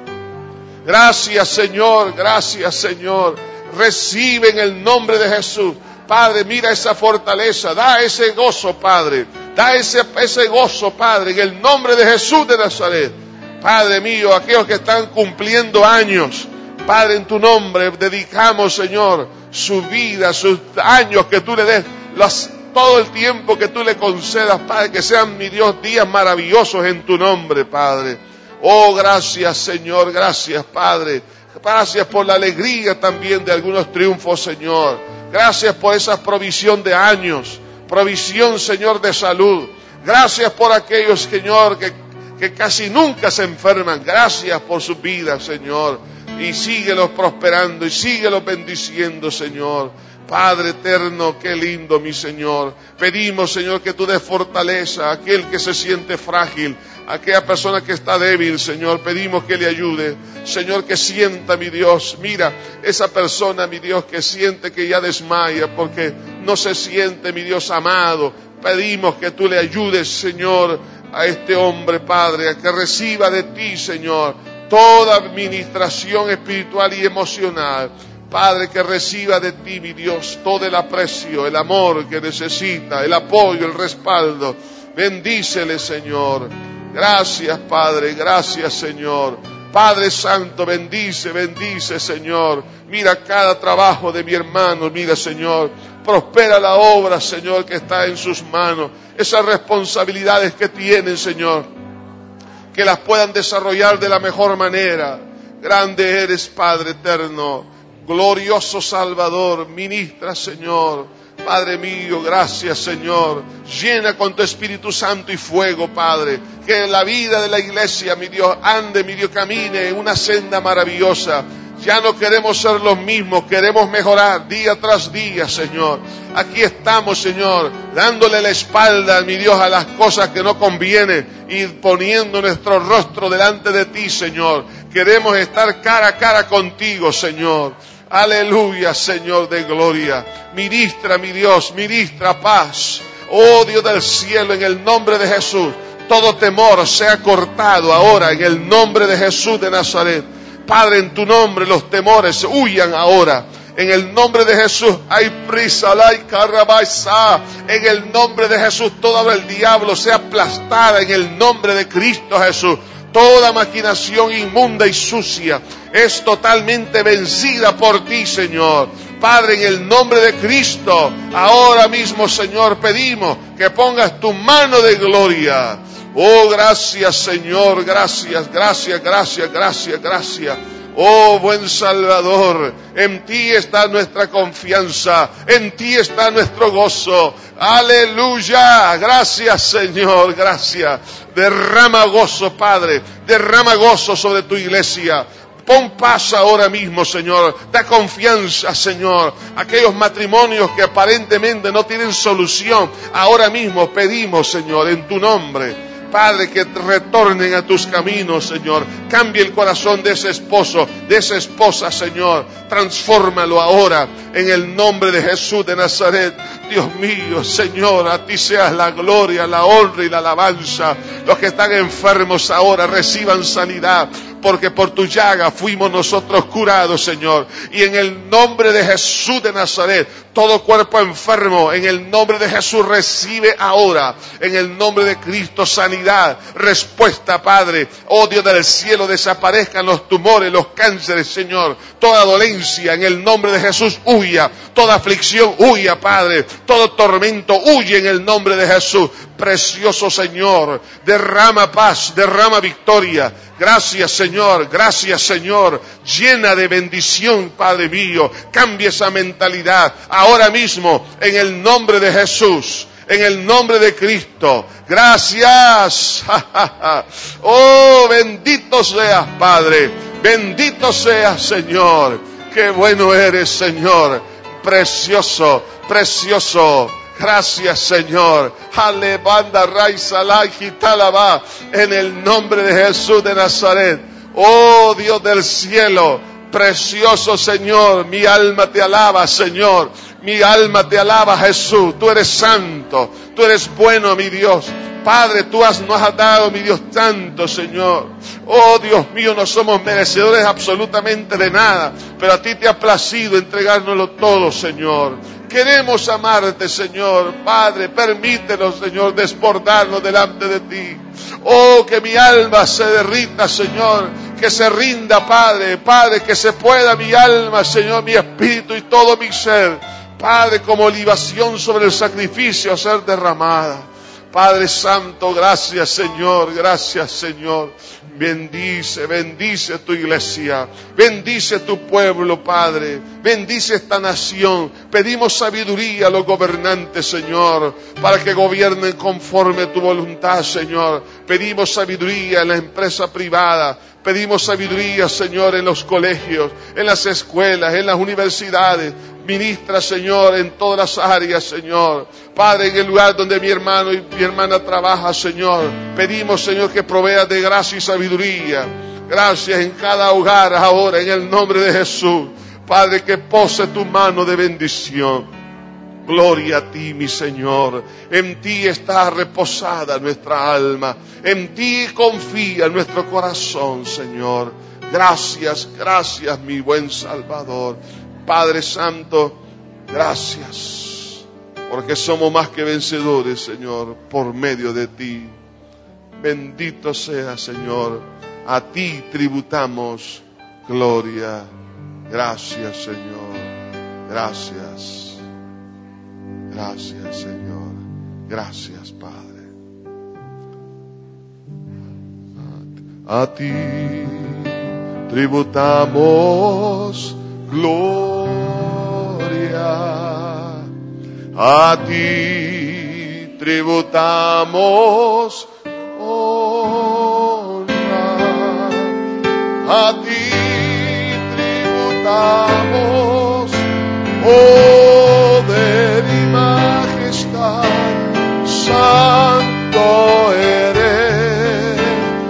Gracias, Señor, gracias, Señor. Recibe en el nombre de Jesús. Padre, mira esa fortaleza, da ese gozo, Padre. Da ese, ese gozo, Padre, en el nombre de Jesús de Nazaret. Padre mío, aquellos que están cumpliendo años, Padre, en tu nombre dedicamos, Señor, su vida, sus años que tú le des, las todo el tiempo que tú le concedas, Padre, que sean, mi Dios, días maravillosos en tu nombre, Padre. Oh, gracias, Señor, gracias, Padre. Gracias por la alegría también de algunos triunfos, Señor. Gracias por esa provisión de años, provisión, Señor, de salud. Gracias por aquellos, Señor, que, que casi nunca se enferman. Gracias por su vida, Señor. Y síguelos prosperando y síguelos bendiciendo, Señor. Padre eterno, qué lindo, mi Señor. Pedimos, Señor, que tú des fortaleza a aquel que se siente frágil, a aquella persona que está débil, Señor. Pedimos que le ayude. Señor, que sienta, mi Dios. Mira, esa persona, mi Dios, que siente que ya desmaya porque no se siente, mi Dios, amado. Pedimos que tú le ayudes, Señor, a este hombre, Padre, a que reciba de ti, Señor, toda administración espiritual y emocional. Padre, que reciba de ti, mi Dios, todo el aprecio, el amor que necesita, el apoyo, el respaldo. Bendícele, Señor. Gracias, Padre, gracias, Señor. Padre Santo, bendice, bendice, Señor. Mira cada trabajo de mi hermano, mira, Señor. Prospera la obra, Señor, que está en sus manos. Esas responsabilidades que tienen, Señor, que las puedan desarrollar de la mejor manera. Grande eres, Padre eterno. Glorioso Salvador, ministra, Señor. Padre mío, gracias, Señor. Llena con tu Espíritu Santo y fuego, Padre. Que la vida de la iglesia, mi Dios, ande, mi Dios, camine en una senda maravillosa. Ya no queremos ser los mismos, queremos mejorar día tras día, Señor. Aquí estamos, Señor, dándole la espalda, mi Dios, a las cosas que no convienen y poniendo nuestro rostro delante de ti, Señor. Queremos estar cara a cara contigo, Señor. Aleluya, Señor de gloria. Ministra, mi Dios, ministra paz. Oh Dios del cielo, en el nombre de Jesús, todo temor sea cortado ahora en el nombre de Jesús de Nazaret. Padre, en tu nombre los temores huyan ahora. En el nombre de Jesús hay prisa, hay carrabaisa. En el nombre de Jesús toda obra del diablo sea aplastada en el nombre de Cristo Jesús. Toda maquinación inmunda y sucia es totalmente vencida por ti, Señor. Padre, en el nombre de Cristo, ahora mismo, Señor, pedimos que pongas tu mano de gloria. Oh, gracias, Señor, gracias, gracias, gracias, gracias, gracias. Oh, buen Salvador, en ti está nuestra confianza, en ti está nuestro gozo. Aleluya, gracias, Señor, gracias. Derrama gozo, Padre, derrama gozo sobre tu iglesia. Pon paz ahora mismo, Señor. Da confianza, Señor. Aquellos matrimonios que aparentemente no tienen solución, ahora mismo pedimos, Señor, en tu nombre, Padre, que retornen a tus caminos, Señor. Cambie el corazón de ese esposo, de esa esposa, Señor. Transfórmalo ahora en el nombre de Jesús de Nazaret. Dios mío, Señor, a ti sea la gloria, la honra y la alabanza. Los que están enfermos ahora reciban sanidad, porque por tu llaga fuimos nosotros curados, Señor. Y en el nombre de Jesús de Nazaret, todo cuerpo enfermo, en el nombre de Jesús, recibe ahora, en el nombre de Cristo, sanidad, respuesta, Padre. Oh Dios del cielo, desaparezcan los tumores, los cánceres, Señor. Toda dolencia, en el nombre de Jesús, huya. Toda aflicción, huya, Padre. Todo tormento, huye en el nombre de Jesús. Precioso Señor, derrama paz, derrama victoria. Gracias, Señor, gracias, Señor. Llena de bendición, Padre mío. Cambia esa mentalidad ahora mismo en el nombre de Jesús, en el nombre de Cristo. Gracias. Oh, bendito seas, Padre. Bendito seas, Señor. Qué bueno eres, Señor. Precioso, precioso. Gracias, Señor. Alebanda raisa la gitalaba, en el nombre de Jesús de Nazaret. Oh Dios del cielo, precioso Señor, mi alma te alaba, Señor. Mi alma te alaba, Jesús. Tú eres santo, tú eres bueno, mi Dios. Padre, tú has, nos has dado, mi Dios, tanto, Señor. Oh, Dios mío, no somos merecedores absolutamente de nada, pero a ti te ha placido entregárnoslo todo, Señor. Queremos amarte, Señor. Padre, permítenos, Señor, desbordarnos delante de ti. Oh, que mi alma se derrita, Señor. Que se rinda, Padre. Padre, que se pueda mi alma, Señor, mi espíritu y todo mi ser, Padre, como libación sobre el sacrificio a ser derramada. Padre Santo, gracias, Señor, gracias, Señor. Bendice, bendice tu iglesia, bendice tu pueblo, Padre, bendice esta nación. Pedimos sabiduría a los gobernantes, Señor, para que gobiernen conforme a tu voluntad, Señor. Pedimos sabiduría en la empresa privada. Pedimos sabiduría, Señor, en los colegios, en las escuelas, en las universidades. Ministra, Señor, en todas las áreas, Señor. Padre, en el lugar donde mi hermano y mi hermana trabaja, Señor, pedimos, Señor, que proveas de gracia y sabiduría. Gracias en cada hogar ahora, en el nombre de Jesús. Padre, que pose tu mano de bendición. Gloria a ti, mi Señor. En ti está reposada nuestra alma. En ti confía nuestro corazón, Señor. Gracias, gracias, mi buen Salvador. Padre Santo, gracias, porque somos más que vencedores, Señor, por medio de ti. Bendito sea, Señor. A ti tributamos gloria. Gracias, Señor. Gracias. Gracias, Señor. Gracias, Padre. A ti tributamos gloria. A ti tributamos honra. A ti tributamos damos poder y majestad. Santo eres,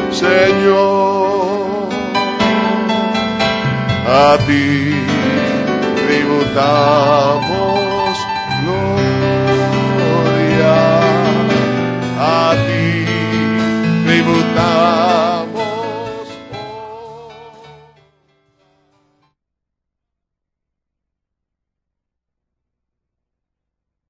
Señor. A ti tributamos